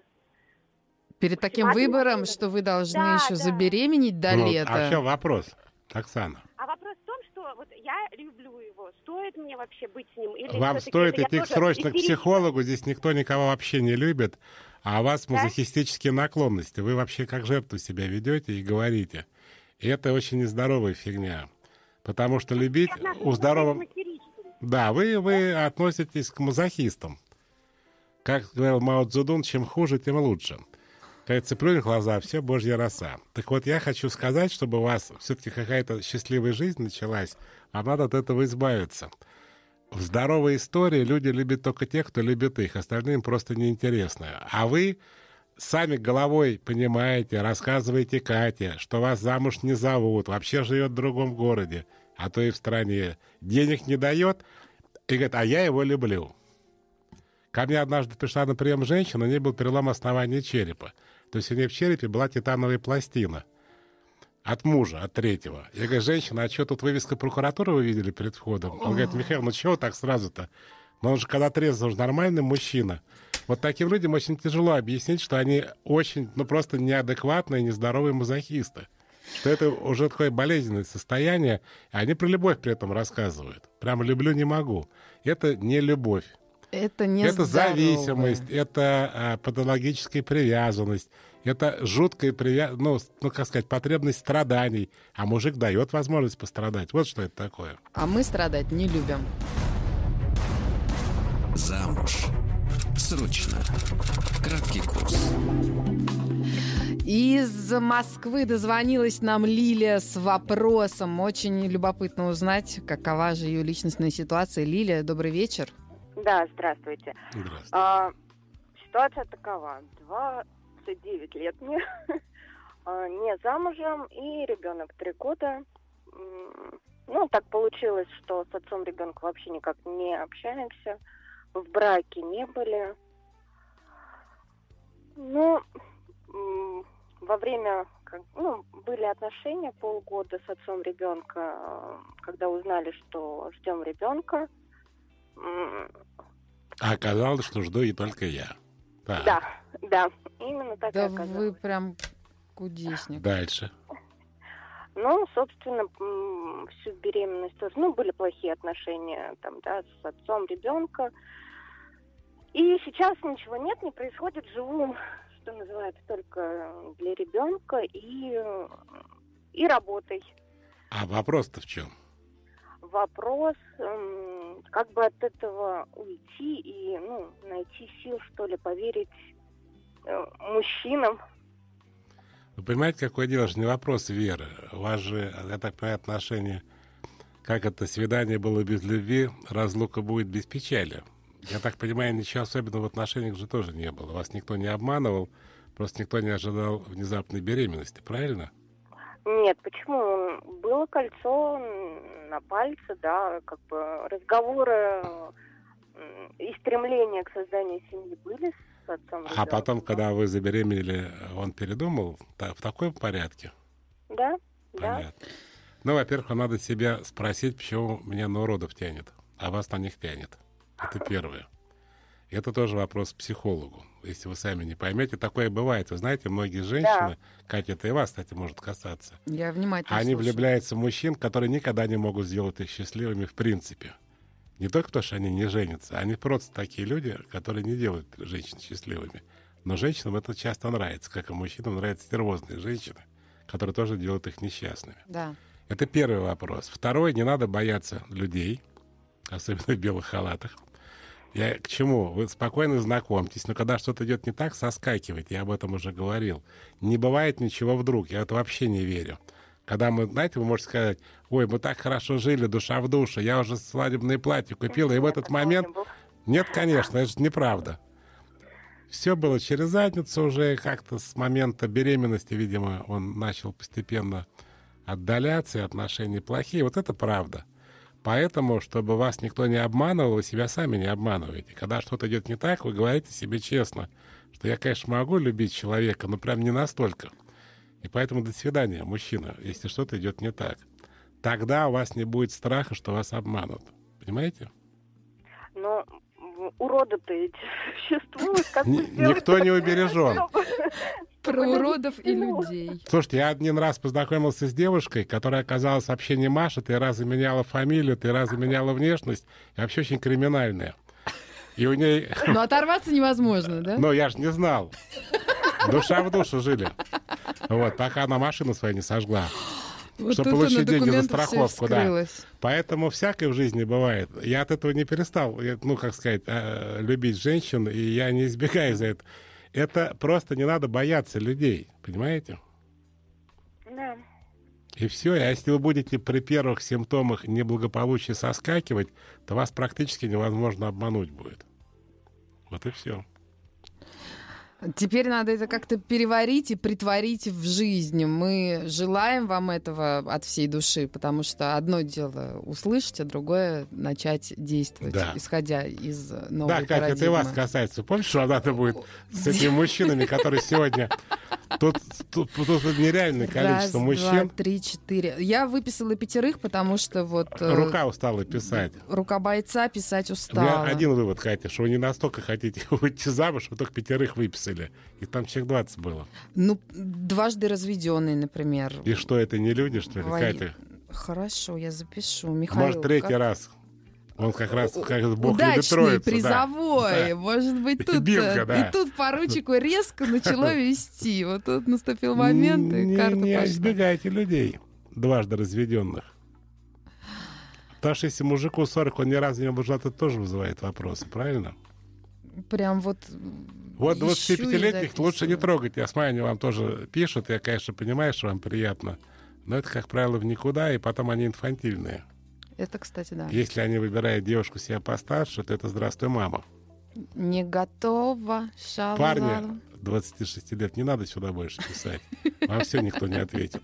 Перед таким выбором, что вы должны да, еще да. забеременеть до ну, лета. А все, вопрос, Оксана. А вопрос в том, что вот я люблю его. Стоит мне вообще быть с ним? Или вам стоит идти срочно к психологу, здесь никто никого вообще не любит, а у вас да? мазохистические наклонности. Вы вообще как жертву себя ведете и говорите. И это очень нездоровая фигня. Потому что любить у здорового... Да, вы, вы относитесь к мазохистам. Как говорил Мао Цзэдун, чем хуже, тем лучше. Когда цеплюнь глаза, все божья роса. Так вот, я хочу сказать, чтобы у вас все-таки какая-то счастливая жизнь началась, вам надо от этого избавиться. В здоровой истории люди любят только тех, кто любит их, остальным им просто неинтересно. А вы сами головой понимаете, рассказываете Кате, что вас замуж не зовут, вообще живет в другом городе, а то и в стране, денег не дает, и говорит, а я его люблю. Ко мне однажды пришла на прием женщина, у нее был перелом основания черепа. То есть у нее в черепе была титановая пластина. От мужа, от третьего. Я говорю, женщина, а что, тут вывеска прокуратуры вы видели перед входом? Он говорит, Михаил, ну чего так сразу-то? Но он же когда трезвый, он же нормальный мужчина. Вот таким людям очень тяжело объяснить, что они очень, ну просто неадекватные, нездоровые мазохисты. Что это уже такое болезненное состояние, и они про любовь при этом рассказывают. Прямо люблю не могу. Это не любовь. Это не Это здоровое. зависимость, это а, патологическая привязанность, это жуткая привязанность, ну, ну, как сказать, потребность страданий. А мужик дает возможность пострадать. Вот что это такое. А мы страдать не любим. Замуж. Срочно. Краткий курс. Из Москвы дозвонилась нам Лилия с вопросом. Очень любопытно узнать, какова же ее личностная ситуация. Лилия, добрый вечер. Да, здравствуйте. Здравствуйте. А, ситуация такова. двадцать девять лет мне, не замужем, и ребенок три года. Ну, так получилось, что с отцом ребенка вообще никак не общаемся. В браке не были. Ну, во время, ну, были отношения полгода с отцом ребенка, когда узнали, что ждем ребенка. А оказалось, что жду и только я. Так. Да, да, именно так Да и оказалось. вы прям кудесник. Дальше. Ну, собственно, всю беременность тоже, ну, были плохие отношения там, да, с отцом ребенка. И сейчас ничего нет, не происходит, живу, что называется, только для ребенка и, и работой. А вопрос-то в чем? Вопрос, как бы от этого уйти и, ну, найти сил, что ли, поверить мужчинам. Вы понимаете, какое дело? Же не вопрос веры. У вас же, я так понимаю, отношения, как это свидание было без любви, разлука будет без печали. Я так понимаю, ничего особенного в отношениях же тоже не было. Вас никто не обманывал, просто никто не ожидал внезапной беременности, правильно? Нет, почему? Было кольцо на пальце, да, как бы разговоры и стремления к созданию семьи были с отцом ребенка. А потом, когда вы забеременели, он передумал в таком порядке? Да, понятно. Да. Ну, во-первых, надо себя спросить, почему меня на уродов тянет, а вас на них тянет. Это первое. И это тоже вопрос к психологу. Если вы сами не поймете, такое бывает. Вы знаете, многие женщины, да. Катя, это и вас, кстати, может касаться. Я внимательно Они слушаю. влюбляются в мужчин, которые никогда не могут сделать их счастливыми в принципе. Не только потому, что они не женятся, они просто такие люди, которые не делают женщин счастливыми. Но женщинам это часто нравится, как и мужчинам нравятся стервозные женщины, которые тоже делают их несчастными. Да. Это первый вопрос. Второй, не надо бояться людей, особенно в белых халатах. Я к чему? Вы спокойно знакомьтесь, но когда что-то идет не так, соскакивайте, я об этом уже говорил. Не бывает ничего вдруг, я это вообще не верю. Когда мы, знаете, вы можете сказать, ой, мы так хорошо жили, душа в душу, я уже свадебное платье купила, и в этот момент... Нет, конечно, это же неправда. Все было через задницу уже, как-то с момента беременности, видимо, он начал постепенно отдаляться, и отношения плохие. Вот это правда. Поэтому, чтобы вас никто не обманывал, вы себя сами не обманываете. Когда что-то идет не так, вы говорите себе честно, что я, конечно, могу любить человека, но прям не настолько. И поэтому до свидания, мужчина, если что-то идет не так. Тогда у вас не будет страха, что вас обманут. Понимаете? Но уроды-то ведь существуют. Как бы никто не убережен. Про уродов и людей. Слушайте, я один раз познакомился с девушкой, которая оказалась вообще не Маша, три раза меняла фамилию, три раза меняла внешность, и вообще очень криминальная. И у ней... Но оторваться невозможно, да? Но я же не знал. Душа в душу жили. Вот, пока она машину свою не сожгла. Вот чтобы получить деньги за страховку, да. Поэтому всякое в жизни бывает. Я от этого не перестал, ну, как сказать, любить женщин, и я не избегаю за это. Это просто не надо бояться людей, понимаете? Да. И все. А если вы будете при первых симптомах неблагополучия соскакивать, то вас практически невозможно обмануть будет. Вот и все. Теперь надо это как-то переварить и притворить в жизнь. Мы желаем вам этого от всей души, потому что одно дело услышать, а другое начать действовать, да. исходя из новой да, как парадигмы. Это и вас касается. Помнишь, что она-то будет с этими мужчинами, которые сегодня... Тут, тут, тут нереальное количество Раз, мужчин. Два, три, четыре. Я выписала пятерых, потому что вот... Рука устала писать. Рука бойца писать устала. У меня один вывод, Катя, что вы не настолько хотите выйти замуж, что только пятерых выписали. Их там человек двадцать было. Ну, дважды разведенный, например. И что, это не люди, что ли, Во... Катя? Хорошо, я запишу. Михаил, может, третий как... раз. Он как раз, как Бог удачный, любит троицу. Призовой. Да. Может быть, тут, Билка, да. и тут поручику резко начало вести. Вот тут наступил момент, и не, карта не пошла. Не избегайте людей, дважды разведенных. Потому что если мужику сорок, он ни разу не был женат, это тоже вызывает вопросы, правильно? Прям вот Вот двадцатипятилетних лучше не трогать. Я смотрю, они вам тоже пишут. Я, конечно, понимаю, что вам приятно. Но это, как правило, в никуда, и потом они инфантильные. Это, кстати, да. Если они выбирают девушку себя постарше, то это «Здравствуй, мама». Не готова, шалала. Парни двадцати шести лет, не надо сюда больше писать. Вам все никто не ответит.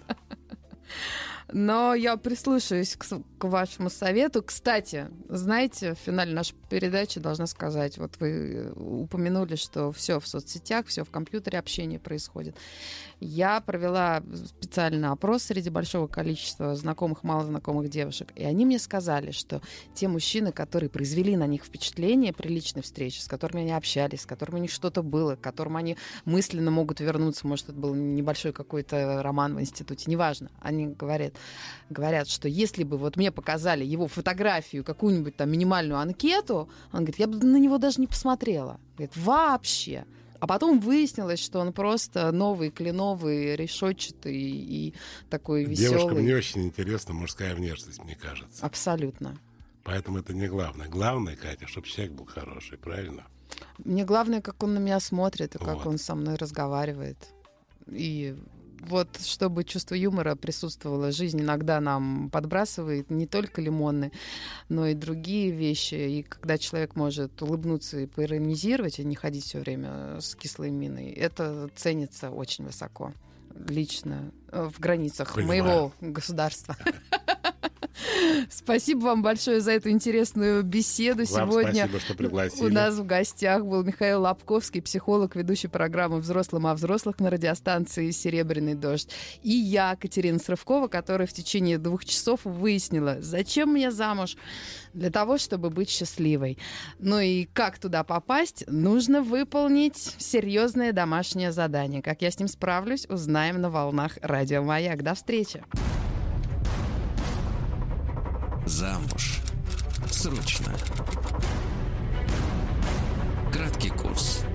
Но я прислушаюсь к, к вашему совету. Кстати, знаете, в финале нашей передачи должна сказать, вот вы упомянули, что все в соцсетях, все в компьютере, общение происходит. Я провела специальный опрос среди большого количества знакомых, малознакомых девушек, и они мне сказали, что те мужчины, которые произвели на них впечатление при личной встрече, с которыми они общались, с которыми у них что-то было, к которым они мысленно могут вернуться, может, это был небольшой какой-то роман в институте, неважно, они говорят, говорят, что если бы вот мне показали его фотографию, какую-нибудь там минимальную анкету, он говорит, я бы на него даже не посмотрела. Говорит, вообще. А потом выяснилось, что он просто новый, кленовый, решетчатый и такой веселый. Девушкам не очень интересна мужская внешность, мне кажется. Абсолютно. Поэтому это не главное. Главное, Катя, чтобы человек был хороший, правильно? Мне главное, как он на меня смотрит и как Вот. он со мной разговаривает. И вот чтобы чувство юмора присутствовало, жизнь иногда нам подбрасывает не только лимоны, но и другие вещи. И когда человек может улыбнуться и поиронизировать, и не ходить все время с кислой миной, это ценится очень высоко. Лично в границах Понимаю. моего государства. Спасибо вам большое за эту интересную беседу. Вам Сегодня спасибо, что пригласили. у нас в гостях был Михаил Лобковский, психолог, ведущий программы «Взрослым о взрослых» на радиостанции «Серебряный дождь». И я, Катерина Срывкова, которая в течение двух часов выяснила, зачем мне замуж. Для того, чтобы быть счастливой. Ну и как туда попасть, нужно выполнить серьезное домашнее задание. Как я с ним справлюсь, узнаем на волнах Радио Маяк. До встречи. Замуж. Срочно. Краткий курс.